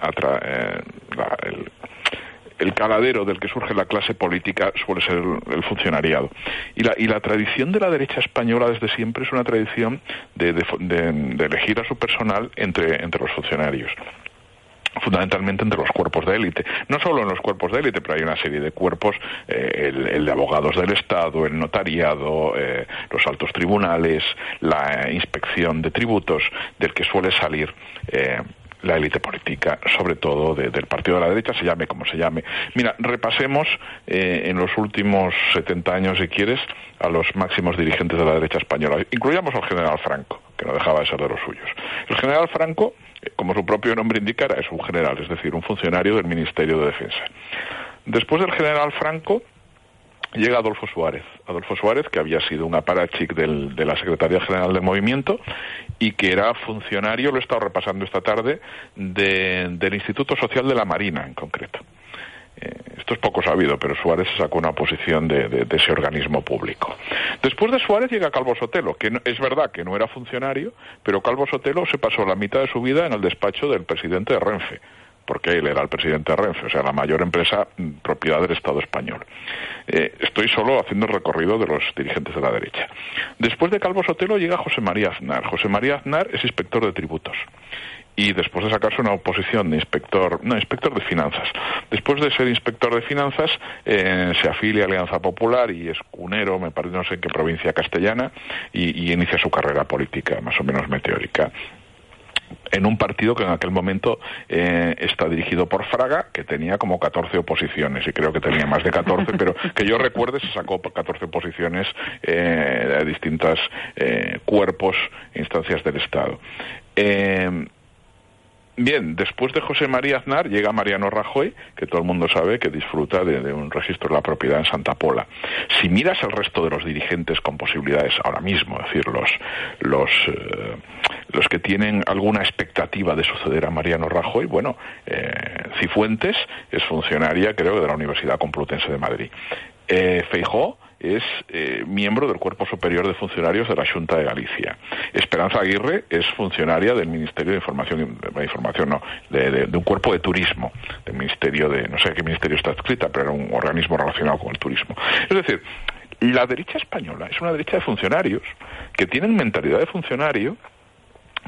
el caladero del que surge la clase política suele ser el funcionariado. Y la tradición de la derecha española desde siempre es una tradición de elegir a su personal entre los funcionarios, fundamentalmente entre los cuerpos de élite. No solo en los cuerpos de élite, pero hay una serie de cuerpos, el de abogados del Estado, el notariado, los altos tribunales, la inspección de tributos, del que suele salir la élite política, sobre todo del partido de la derecha, se llame como se llame. Mira, repasemos en los últimos 70 años, si quieres, a los máximos dirigentes de la derecha española. Incluyamos al general Franco, que no dejaba de ser de los suyos. El general Franco, como su propio nombre indicara, es un general, es decir, un funcionario del Ministerio de Defensa. Después del general Franco llega Adolfo Suárez. Adolfo Suárez, que había sido un aparachic de la Secretaría General del Movimiento y que era funcionario, lo he estado repasando esta tarde, del Instituto Social de la Marina, en concreto. Esto es poco sabido, pero Suárez sacó una posición de ese organismo público. Después de Suárez llega Calvo Sotelo, que es verdad que no era funcionario, pero Calvo Sotelo se pasó la mitad de su vida en el despacho del presidente de Renfe, porque él era el presidente de Renfe, o sea, la mayor empresa propiedad del Estado español. Estoy solo haciendo el recorrido de los dirigentes de la derecha. Después de Calvo Sotelo llega José María Aznar. José María Aznar es inspector de tributos. Y después de sacarse una oposición de inspector de finanzas. Después de ser inspector de finanzas, se afilia a Alianza Popular y es cunero, me parece, no sé en qué provincia castellana, y inicia su carrera política, más o menos meteórica, en un partido que en aquel momento está dirigido por Fraga, que tenía como 14 oposiciones, y creo que tenía más de 14, pero que yo recuerde se sacó 14 oposiciones de distintos cuerpos e instancias del Estado. Bien, después de José María Aznar llega Mariano Rajoy, que todo el mundo sabe que disfruta de un registro de la propiedad en Santa Pola. Si miras el resto de los dirigentes con posibilidades ahora mismo, es decir, los que tienen alguna expectativa de suceder a Mariano Rajoy, bueno, Cifuentes es funcionaria, creo que de la Universidad Complutense de Madrid. Feijóo es miembro del Cuerpo Superior de Funcionarios de la Xunta de Galicia. Esperanza Aguirre es funcionaria del Ministerio de Información de un cuerpo de turismo, del Ministerio no sé qué ministerio está adscrita, pero era un organismo relacionado con el turismo. Es decir, la derecha española es una derecha de funcionarios que tienen mentalidad de funcionario,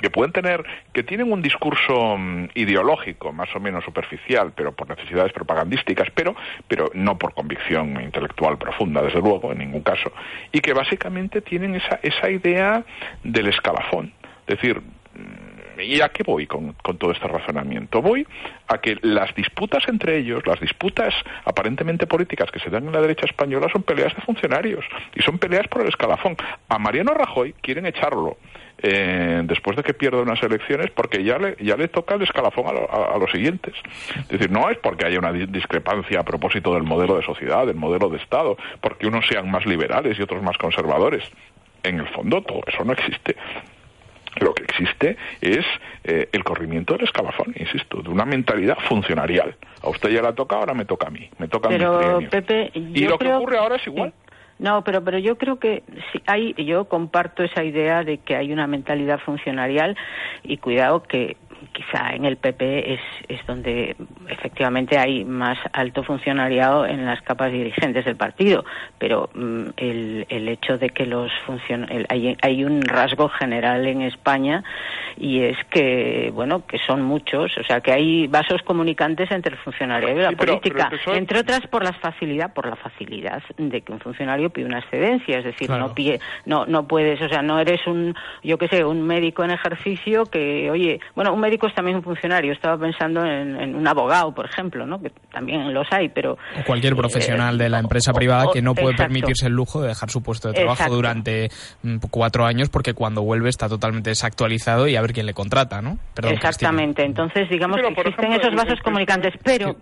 que tienen un discurso ideológico más o menos superficial, pero por necesidades propagandísticas, pero no por convicción intelectual profunda, desde luego, en ningún caso, y que básicamente tienen esa idea del escalafón. Es decir, ¿y a qué voy con todo este razonamiento? Voy a que las disputas entre ellos, las disputas aparentemente políticas que se dan en la derecha española son peleas de funcionarios y son peleas por el escalafón. A Mariano Rajoy quieren echarlo después de que pierda unas elecciones porque ya le toca el escalafón a los siguientes. Es decir, no es porque haya una discrepancia a propósito del modelo de sociedad, del modelo de Estado, porque unos sean más liberales y otros más conservadores. En el fondo todo eso no existe. Lo que existe es el corrimiento del escalafón, insisto, de una mentalidad funcionarial. A usted ya la toca, ahora me toca a mí. Me toca pero, Pepe, y lo que ocurre ahora es igual. No, pero yo creo que sí, yo comparto esa idea de que hay una mentalidad funcionarial y cuidado que quizá en el PP es donde efectivamente hay más alto funcionariado en las capas dirigentes del partido, pero el hecho de que hay un rasgo general en España y es que que son muchos, o sea que hay vasos comunicantes entre el funcionariado y la política, entre otras por la facilidad de que un funcionario pide una excedencia, es decir, claro. no puedes, o sea, no eres un médico en ejercicio que, un médico es también un funcionario. Estaba pensando en un abogado, por ejemplo, ¿no? Que también los hay, pero... O cualquier profesional de la empresa privada que no puede permitirse el lujo de dejar su puesto de trabajo durante 4 años porque cuando vuelve está totalmente desactualizado y a ver quién le contrata, ¿no? Perdón, exactamente. Cristina. Entonces, digamos que existen esos vasos comunicantes,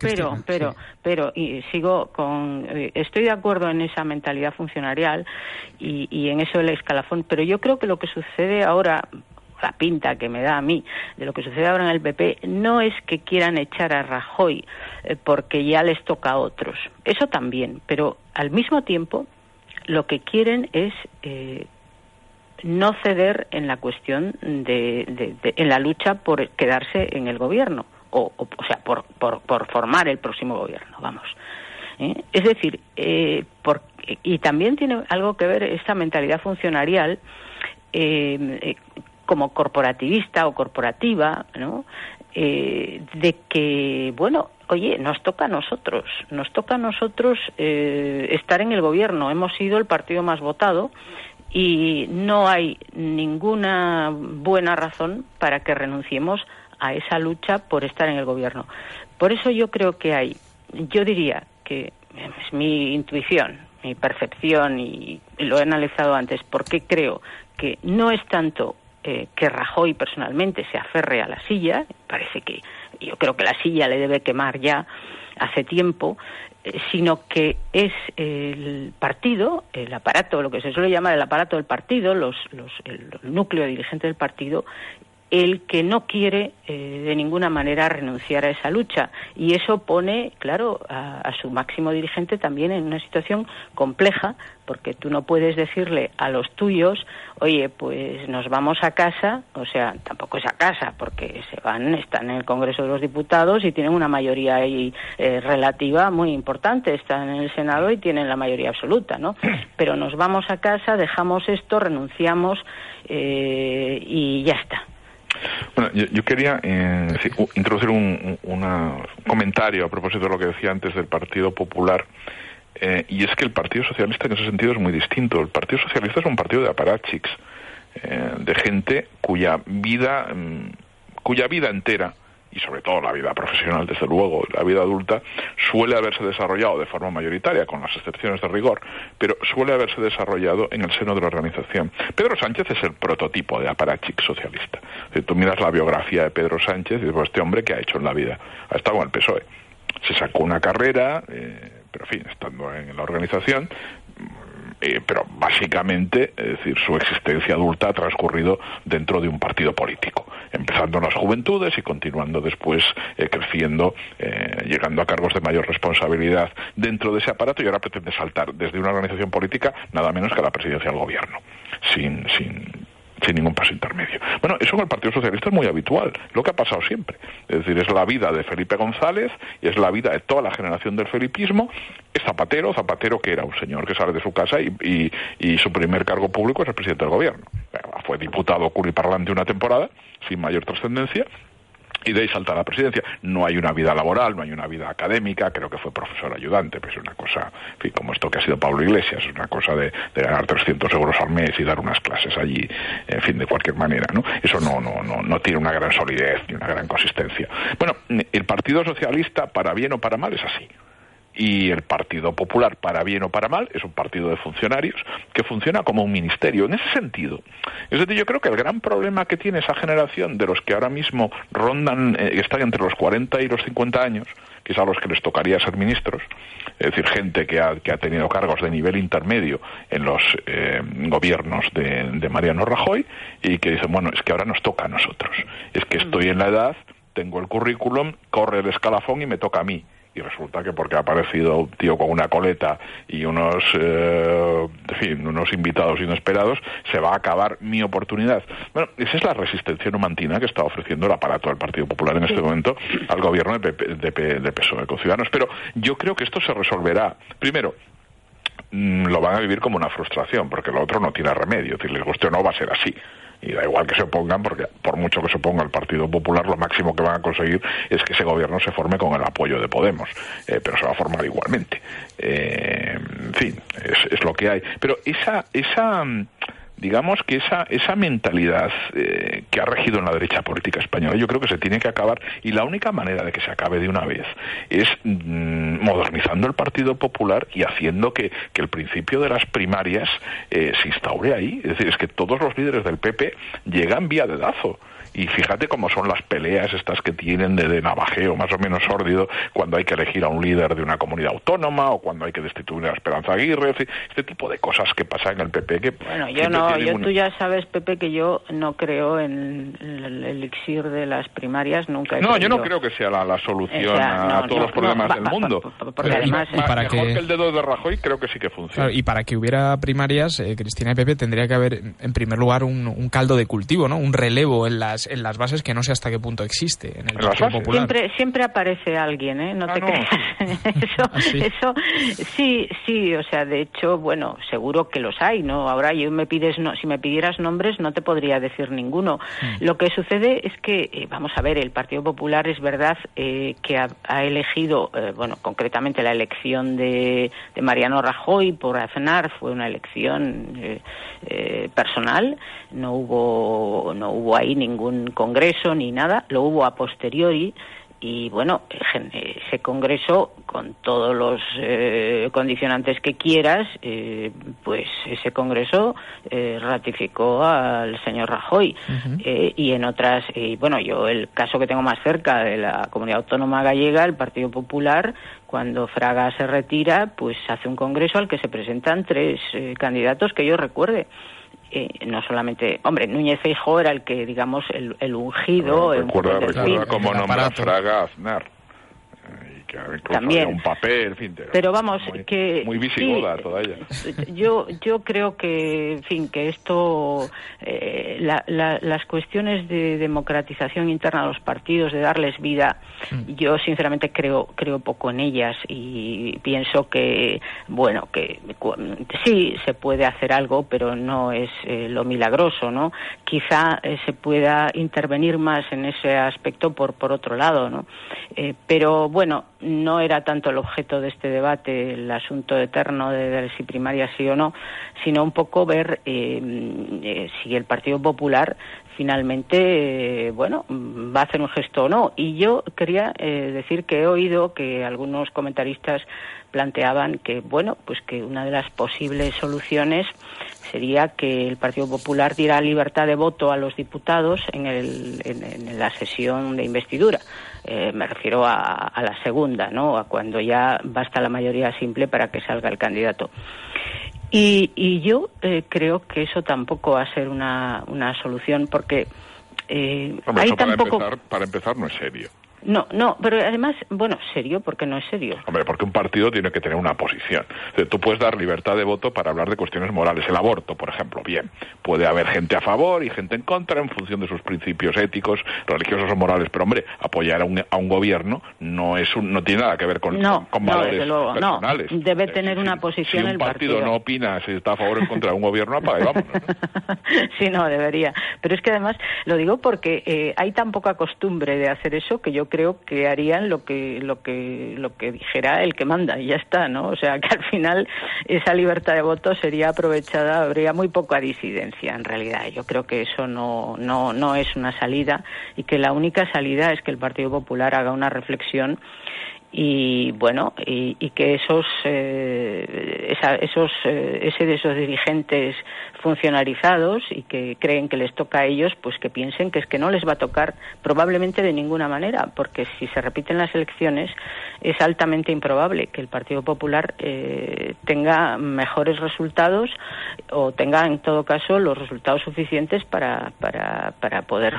pero y sigo con... estoy de acuerdo en esa mentalidad funcionarial y en eso del escalafón, pero yo creo que lo que sucede ahora... la pinta que me da a mí de lo que sucede ahora en el PP no es que quieran echar a Rajoy porque ya les toca a otros, eso también, pero al mismo tiempo lo que quieren es no ceder en la cuestión en la lucha por quedarse en el gobierno o sea por formar el próximo gobierno, vamos. Es decir, y también tiene algo que ver esta mentalidad funcionarial como corporativista o corporativa, ¿no? De que, nos toca a nosotros estar en el gobierno. Hemos sido el partido más votado y no hay ninguna buena razón para que renunciemos a esa lucha por estar en el gobierno. Por eso yo creo que yo diría que es mi intuición, mi percepción y lo he analizado antes, porque creo que no es tanto que Rajoy personalmente se aferre a la silla, parece que yo creo que la silla le debe quemar ya hace tiempo, sino que es el partido, el aparato, lo que se suele llamar el aparato del partido, el núcleo dirigente del partido, el que no quiere de ninguna manera renunciar a esa lucha, y eso pone, claro, a su máximo dirigente también en una situación compleja, porque tú no puedes decirle a los tuyos, oye, pues nos vamos a casa, o sea, tampoco es a casa, porque están en el Congreso de los Diputados y tienen una mayoría ahí relativa muy importante, están en el Senado y tienen la mayoría absoluta, ¿no? Pero nos vamos a casa, dejamos esto, renunciamos y ya está. Bueno, yo quería introducir un comentario a propósito de lo que decía antes del Partido Popular, y es que el Partido Socialista en ese sentido es muy distinto. El Partido Socialista es un partido de aparachics, de gente cuya vida entera, y sobre todo la vida profesional, desde luego, la vida adulta, suele haberse desarrollado de forma mayoritaria, con las excepciones de rigor, pero suele haberse desarrollado en el seno de la organización. Pedro Sánchez es el prototipo de aparachic socialista. Si tú miras la biografía de Pedro Sánchez y dices, pues este hombre, ¿qué ha hecho en la vida? Ha estado en el PSOE. Se sacó una carrera, pero en fin, estando en la organización, pero básicamente, es decir, su existencia adulta ha transcurrido dentro de un partido político, empezando en las juventudes y continuando después creciendo, llegando a cargos de mayor responsabilidad dentro de ese aparato, y ahora pretende saltar desde una organización política nada menos que a la presidencia del gobierno, sin sin ningún paso intermedio. Bueno, eso en el Partido Socialista es muy habitual, lo que ha pasado siempre. Es decir, es la vida de Felipe González y es la vida de toda la generación del felipismo. Es Zapatero que era un señor que sale de su casa y su primer cargo público es el presidente del gobierno. Fue diputado pluriparlante una temporada, sin mayor trascendencia, y de ahí salta a la presidencia. No hay una vida laboral, no hay una vida académica, creo que fue profesor ayudante, pues es una cosa, en fin, como esto que ha sido Pablo Iglesias, es una cosa de ganar 300 euros al mes y dar unas clases allí, en fin, de cualquier manera, ¿no? Eso no tiene una gran solidez ni una gran consistencia. Bueno, el Partido Socialista, para bien o para mal, es así. Y el Partido Popular, para bien o para mal, es un partido de funcionarios que funciona como un ministerio. En ese sentido, yo creo que el gran problema que tiene esa generación de los que ahora mismo rondan, están entre los 40 y los 50 años, que es a los que les tocaría ser ministros, es decir, gente que ha tenido cargos de nivel intermedio en los gobiernos de Mariano Rajoy, y que dicen, bueno, es que ahora nos toca a nosotros. Es que estoy en la edad, tengo el currículum, corre el escalafón y me toca a mí. Y resulta que porque ha aparecido un tío con una coleta y unos invitados inesperados, se va a acabar mi oportunidad. Bueno, esa es la resistencia numantina que está ofreciendo el aparato del Partido Popular en este momento al gobierno de PSOE con Ciudadanos. Pero yo creo que esto se resolverá. Primero, lo van a vivir como una frustración, porque lo otro no tiene remedio. Es decir, les guste o no, va a ser así. Y da igual que se opongan, porque por mucho que se oponga el Partido Popular, lo máximo que van a conseguir es que ese gobierno se forme con el apoyo de Podemos, pero se va a formar igualmente. En fin, es lo que hay. Pero digamos que esa mentalidad que ha regido en la derecha política española, yo creo que se tiene que acabar, y la única manera de que se acabe de una vez es modernizando el Partido Popular y haciendo que el principio de las primarias se instaure ahí. Es decir, es que todos los líderes del PP llegan vía dedazo. Y fíjate cómo son las peleas estas que tienen de navajeo más o menos sórdido cuando hay que elegir a un líder de una comunidad autónoma o cuando hay que destituir a Esperanza Aguirre, este tipo de cosas que pasan en el PP. Que bueno, tú ya sabes, Pepe, que yo no creo en el elixir de las primarias, nunca. Yo no creo que sea la solución a todos los problemas del mundo. Porque además mejor que el dedo de Rajoy, creo que sí que funciona. Claro, y para que hubiera primarias, Cristina y Pepe, tendría que haber, en primer lugar, un caldo de cultivo, ¿no? Un relevo en las bases que no sé hasta qué punto existe en el Partido Popular. Siempre aparece alguien, ¿eh? No te creas. Eso sí, o sea, de hecho, bueno, seguro que los hay, ¿no? Ahora si me pidieras nombres no te podría decir ninguno. Lo que sucede es que, vamos a ver, el Partido Popular es verdad que ha elegido, concretamente la elección de Mariano Rajoy por Aznar fue una elección personal, no hubo ahí ningún congreso ni nada, lo hubo a posteriori. Y bueno, ese congreso, con todos los condicionantes que quieras, pues ese congreso ratificó al señor Rajoy. Y en otras, yo el caso que tengo más cerca de la Comunidad Autónoma Gallega, el Partido Popular, cuando Fraga se retira, pues hace un congreso al que se presentan 3 candidatos que yo recuerde. No solamente, Núñez Feijóo era el que, digamos, el ungido. Recuerda cómo nombra Fraga a Aznar. Que también un papel, en fin, pero vamos, muy visigoda toda ella. Yo creo que, en fin, que esto, las cuestiones de democratización interna de los partidos, de darles vida, yo sinceramente creo poco en ellas y pienso que, que sí se puede hacer algo, pero no es lo milagroso, ¿no? Quizá se pueda intervenir más en ese aspecto por otro lado, ¿no? Pero bueno, no era tanto el objeto de este debate el asunto eterno de si primaria sí o no, sino un poco ver si el Partido Popular finalmente va a hacer un gesto o no. Y yo quería decir que he oído que algunos comentaristas planteaban que que una de las posibles soluciones sería que el Partido Popular diera libertad de voto a los diputados en la sesión de investidura. Me refiero a la segunda, ¿no? A cuando ya basta la mayoría simple para que salga el candidato. Y yo creo que eso tampoco va a ser una solución, porque para empezar no es serio. No, pero además, bueno, serio, porque no es serio. Hombre, porque un partido tiene que tener una posición. O sea, tú puedes dar libertad de voto para hablar de cuestiones morales. El aborto, por ejemplo, bien. Puede haber gente a favor y gente en contra en función de sus principios éticos, religiosos o morales. Pero, hombre, apoyar a un gobierno no tiene nada que ver con valores desde luego, personales. No, debe tener una posición el partido. Si un partido no opina si está a favor o en contra de un gobierno, apaga y vámonos, ¿no? Sí, no, debería. Pero es que además, lo digo porque hay tan poca costumbre de hacer eso que yo creo que harían lo que dijera el que manda y ya está, ¿no? O sea, que al final esa libertad de voto sería aprovechada, habría muy poca disidencia en realidad. Yo creo que eso no es una salida y que la única salida es que el Partido Popular haga una reflexión y bueno, y que ese de esos dirigentes funcionarizados y que creen que les toca a ellos, pues que piensen que es que no les va a tocar probablemente de ninguna manera, porque si se repiten las elecciones es altamente improbable que el Partido Popular tenga mejores resultados o tenga en todo caso los resultados suficientes para poder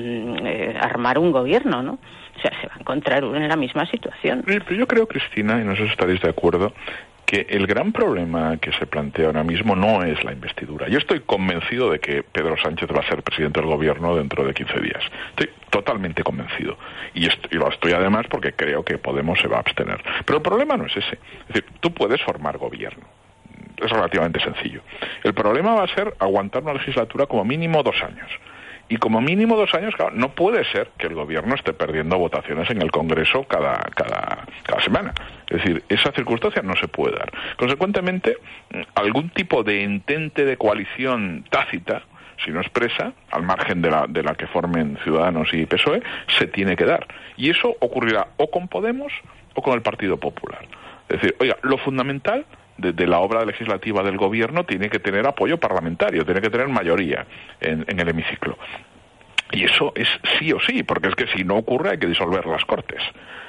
armar un gobierno, ¿no? O sea, se va a encontrar en la misma situación. Pero yo creo, Cristina, y no sé si estaréis de acuerdo, que el gran problema que se plantea ahora mismo no es la investidura. Yo estoy convencido de que Pedro Sánchez va a ser presidente del gobierno dentro de 15 días. Estoy totalmente convencido. Y lo estoy además porque creo que Podemos se va a abstener. Pero el problema no es ese. Es decir, tú puedes formar gobierno. Es relativamente sencillo. El problema va a ser aguantar una legislatura como mínimo 2 años. Y como mínimo 2 años, claro, no puede ser que el gobierno esté perdiendo votaciones en el Congreso cada semana. Es decir, esa circunstancia no se puede dar. Consecuentemente, algún tipo de entente de coalición tácita, si no expresa, al margen de la que formen Ciudadanos y PSOE, se tiene que dar. Y eso ocurrirá o con Podemos o con el Partido Popular. Es decir, oiga, lo fundamental de la obra legislativa del gobierno tiene que tener apoyo parlamentario, tiene que tener mayoría en el hemiciclo. Y eso es sí o sí, porque es que si no ocurre hay que disolver las Cortes.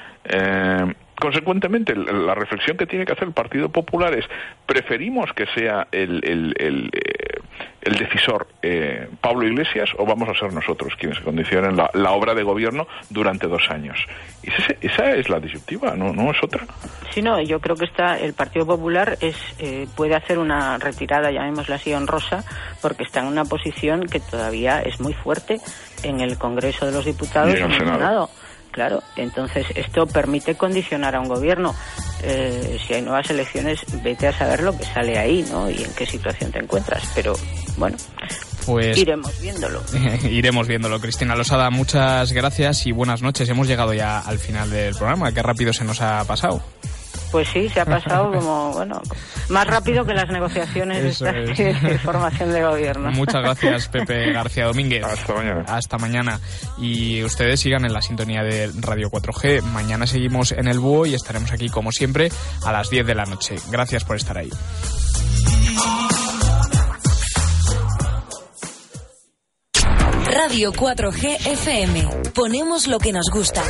Consecuentemente, la reflexión que tiene que hacer el Partido Popular es: ¿preferimos que sea el decisor Pablo Iglesias o vamos a ser nosotros quienes condicionen la obra de gobierno durante 2 años? Esa es la disyuntiva, no es otra. Sí, no, yo creo que el Partido Popular puede hacer una retirada, llamémosla así, honrosa, porque está en una posición que todavía es muy fuerte en el Congreso de los Diputados y en el Senado. Claro, entonces esto permite condicionar a un gobierno. Si hay nuevas elecciones, vete a saber lo que sale ahí, ¿no? Y en qué situación te encuentras. Pero, bueno, pues iremos viéndolo. Iremos viéndolo. Cristina Losada, muchas gracias y buenas noches. Hemos llegado ya al final del programa. Qué rápido se nos ha pasado. Pues sí, se ha pasado más rápido que las negociaciones de formación de gobierno. Muchas gracias, Pepe García Domínguez. Hasta mañana. Hasta mañana. Y ustedes sigan en la sintonía de Radio 4G. Mañana seguimos en el Búho y estaremos aquí, como siempre, a las 10 de la noche. Gracias por estar ahí. Radio 4G FM. Ponemos lo que nos gusta.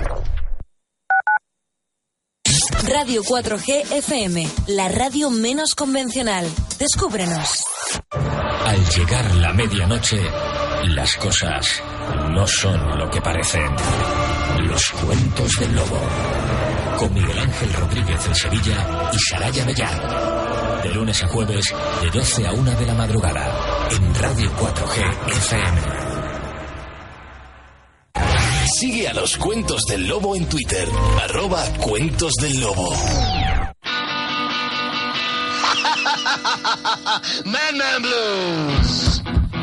Radio 4G FM, la radio menos convencional. Descúbrenos. Al llegar la medianoche, las cosas no son lo que parecen. Los cuentos del lobo. Con Miguel Ángel Rodríguez en Sevilla y Saraya Mellán. De lunes a jueves, de 12 a 1 de la madrugada. En Radio 4G FM. Sigue a los Cuentos del Lobo en Twitter, @Cuentos del Lobo. Man Blues.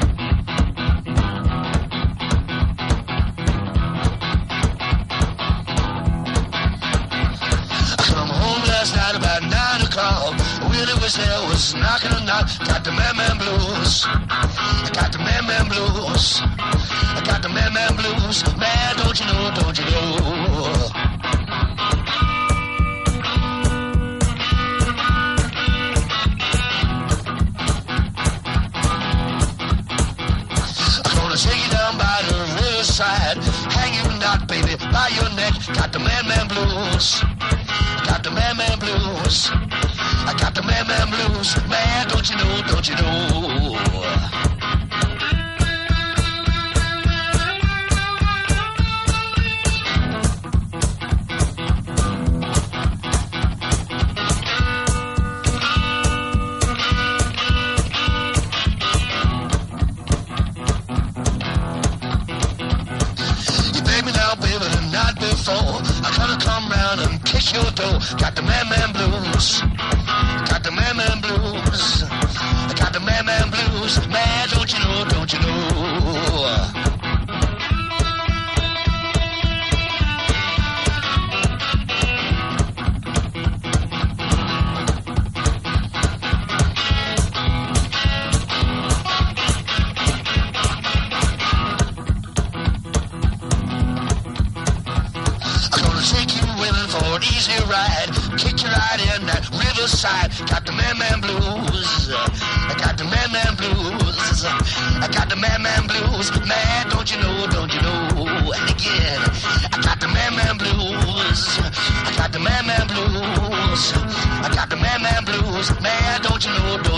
I come home last night about 9 o'clock. Willie was there, was knocking a knock. Got the man blues. I got the man blues. I got the man blues. Man, don't you know, don't you know? I'm gonna take you down by the riverside. Hang you knot, baby, by your neck. Got the man blues. Got the man blues. I got the man blues. Man, don't you know, don't you know? Got the man blues. Got the man blues. Got the man blues. Man, don't you know, don't you know? Easy ride, kick you right in that riverside. Got the man blues. I got the man blues. I got the man blues. Man, don't you know, don't you know? And again, I got the man blues. I got the man blues. I got the man blues. Man, don't you know, don't